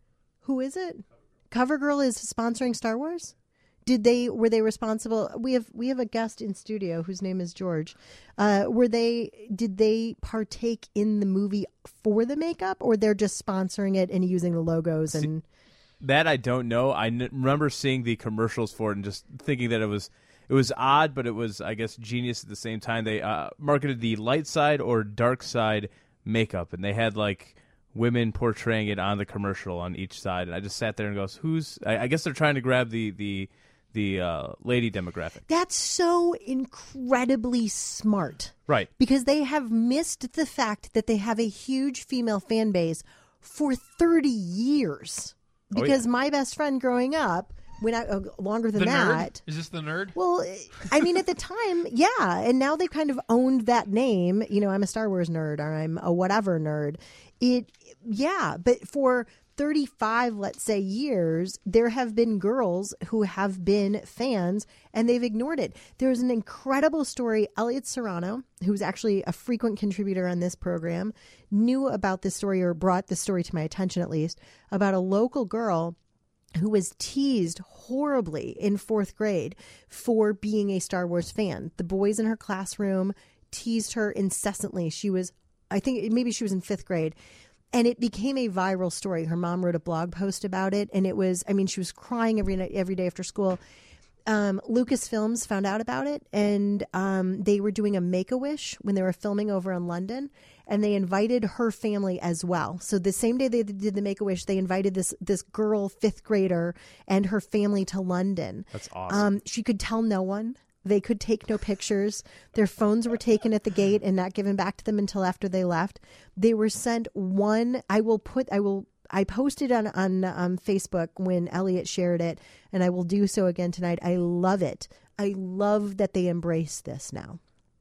Who is it? CoverGirl is sponsoring Star Wars? Did they were they responsible? We have we have a guest in studio whose name is George. Uh, were they did they partake in the movie for the makeup, or they're just sponsoring it and using the logos and? That I don't know. I n- remember seeing the commercials for it and just thinking that it was it was odd, but it was, I guess, genius at the same time. They uh, marketed the light side or dark side makeup, and they had like women portraying it on the commercial on each side. And I just sat there and goes, "Who's?" I, I guess they're trying to grab the the the uh, lady demographic, That's so incredibly smart, right? because they have missed the fact that they have a huge female fan base for thirty years. Oh, Because yeah. my best friend growing up, when I uh, longer than The that. nerd? Is this the nerd? Well, I mean, at the time, yeah. And now they've kind of owned that name. You know, I'm a Star Wars nerd or I'm a whatever nerd. It, yeah. But for thirty-five, let's say, years, there have been girls who have been fans and they've ignored it. There's an incredible story. Elliot Serrano, who's actually a frequent contributor on this program, knew about this story, or brought this story to my attention at least, about a local girl who was teased horribly in fourth grade for being a Star Wars fan. The boys in her classroom teased her incessantly. She was, I think maybe she was in fifth grade. And it became a viral story. Her mom wrote a blog post about it. And it was, I mean, she was crying every night, every day after school. Um, Lucasfilms found out about it, and um, they were doing a Make-A-Wish when they were filming over in London, and they invited her family as well. So the same day they did the Make-A-Wish, they invited this this girl, fifth grader, and her family to London. That's awesome. Um, she could tell no one. They could take no pictures. Their phones were taken at the gate and not given back to them until after they left. They were sent one. I will put. I will. I posted on on um, Facebook when Elliot shared it, and I will do so again tonight. I love it. I love that they embrace this now.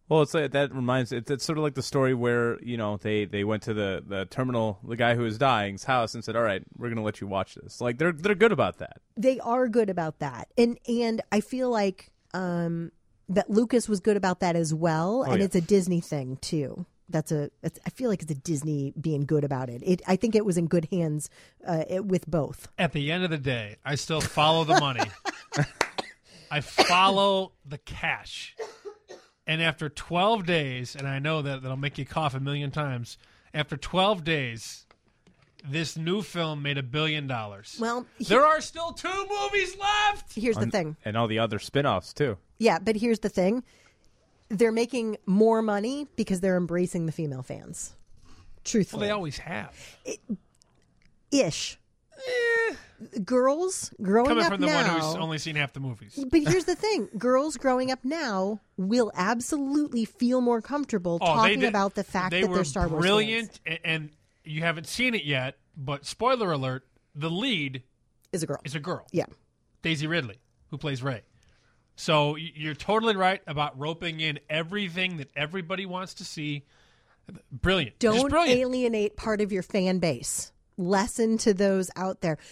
Well, it's like, that reminds it's, it's sort of like the story where you know they, they went to the, the terminal, the guy who was dying's house, and said, "All right, we're going to let you watch this." Like they're they're good about that. They are good about that, and and I feel like um, that Lucas was good about that as well, Oh, and yeah. it's a Disney thing too. That's a. It's, I feel like it's a Disney being good about it. It. I think it was in good hands uh, it, with both. At the end of the day, I still follow the money. I follow the cash. And after twelve days, and I know that that'll make you cough a million times, after twelve days, this new film made a billion dollars. Well, he- there are still two movies left. Here's the And- thing. and all the other spin-offs too. Yeah, but here's the thing. They're making more money because they're embracing the female fans. Truthfully. Well, they always have. Ish. Girls growing Coming up from the now. one who's only seen half the movies. But here's the thing. Girls growing up now will absolutely feel more comfortable Oh, they talking did- about the fact they that were they're Star Wars brilliant, and, and you haven't seen it yet, but spoiler alert, the lead is a girl. Is a girl. Yeah. Daisy Ridley, who plays Rey. So y- you're totally right about roping in everything that everybody wants to see. Brilliant. Just Don't brilliant. alienate part of your fan base. Lesson to those out there.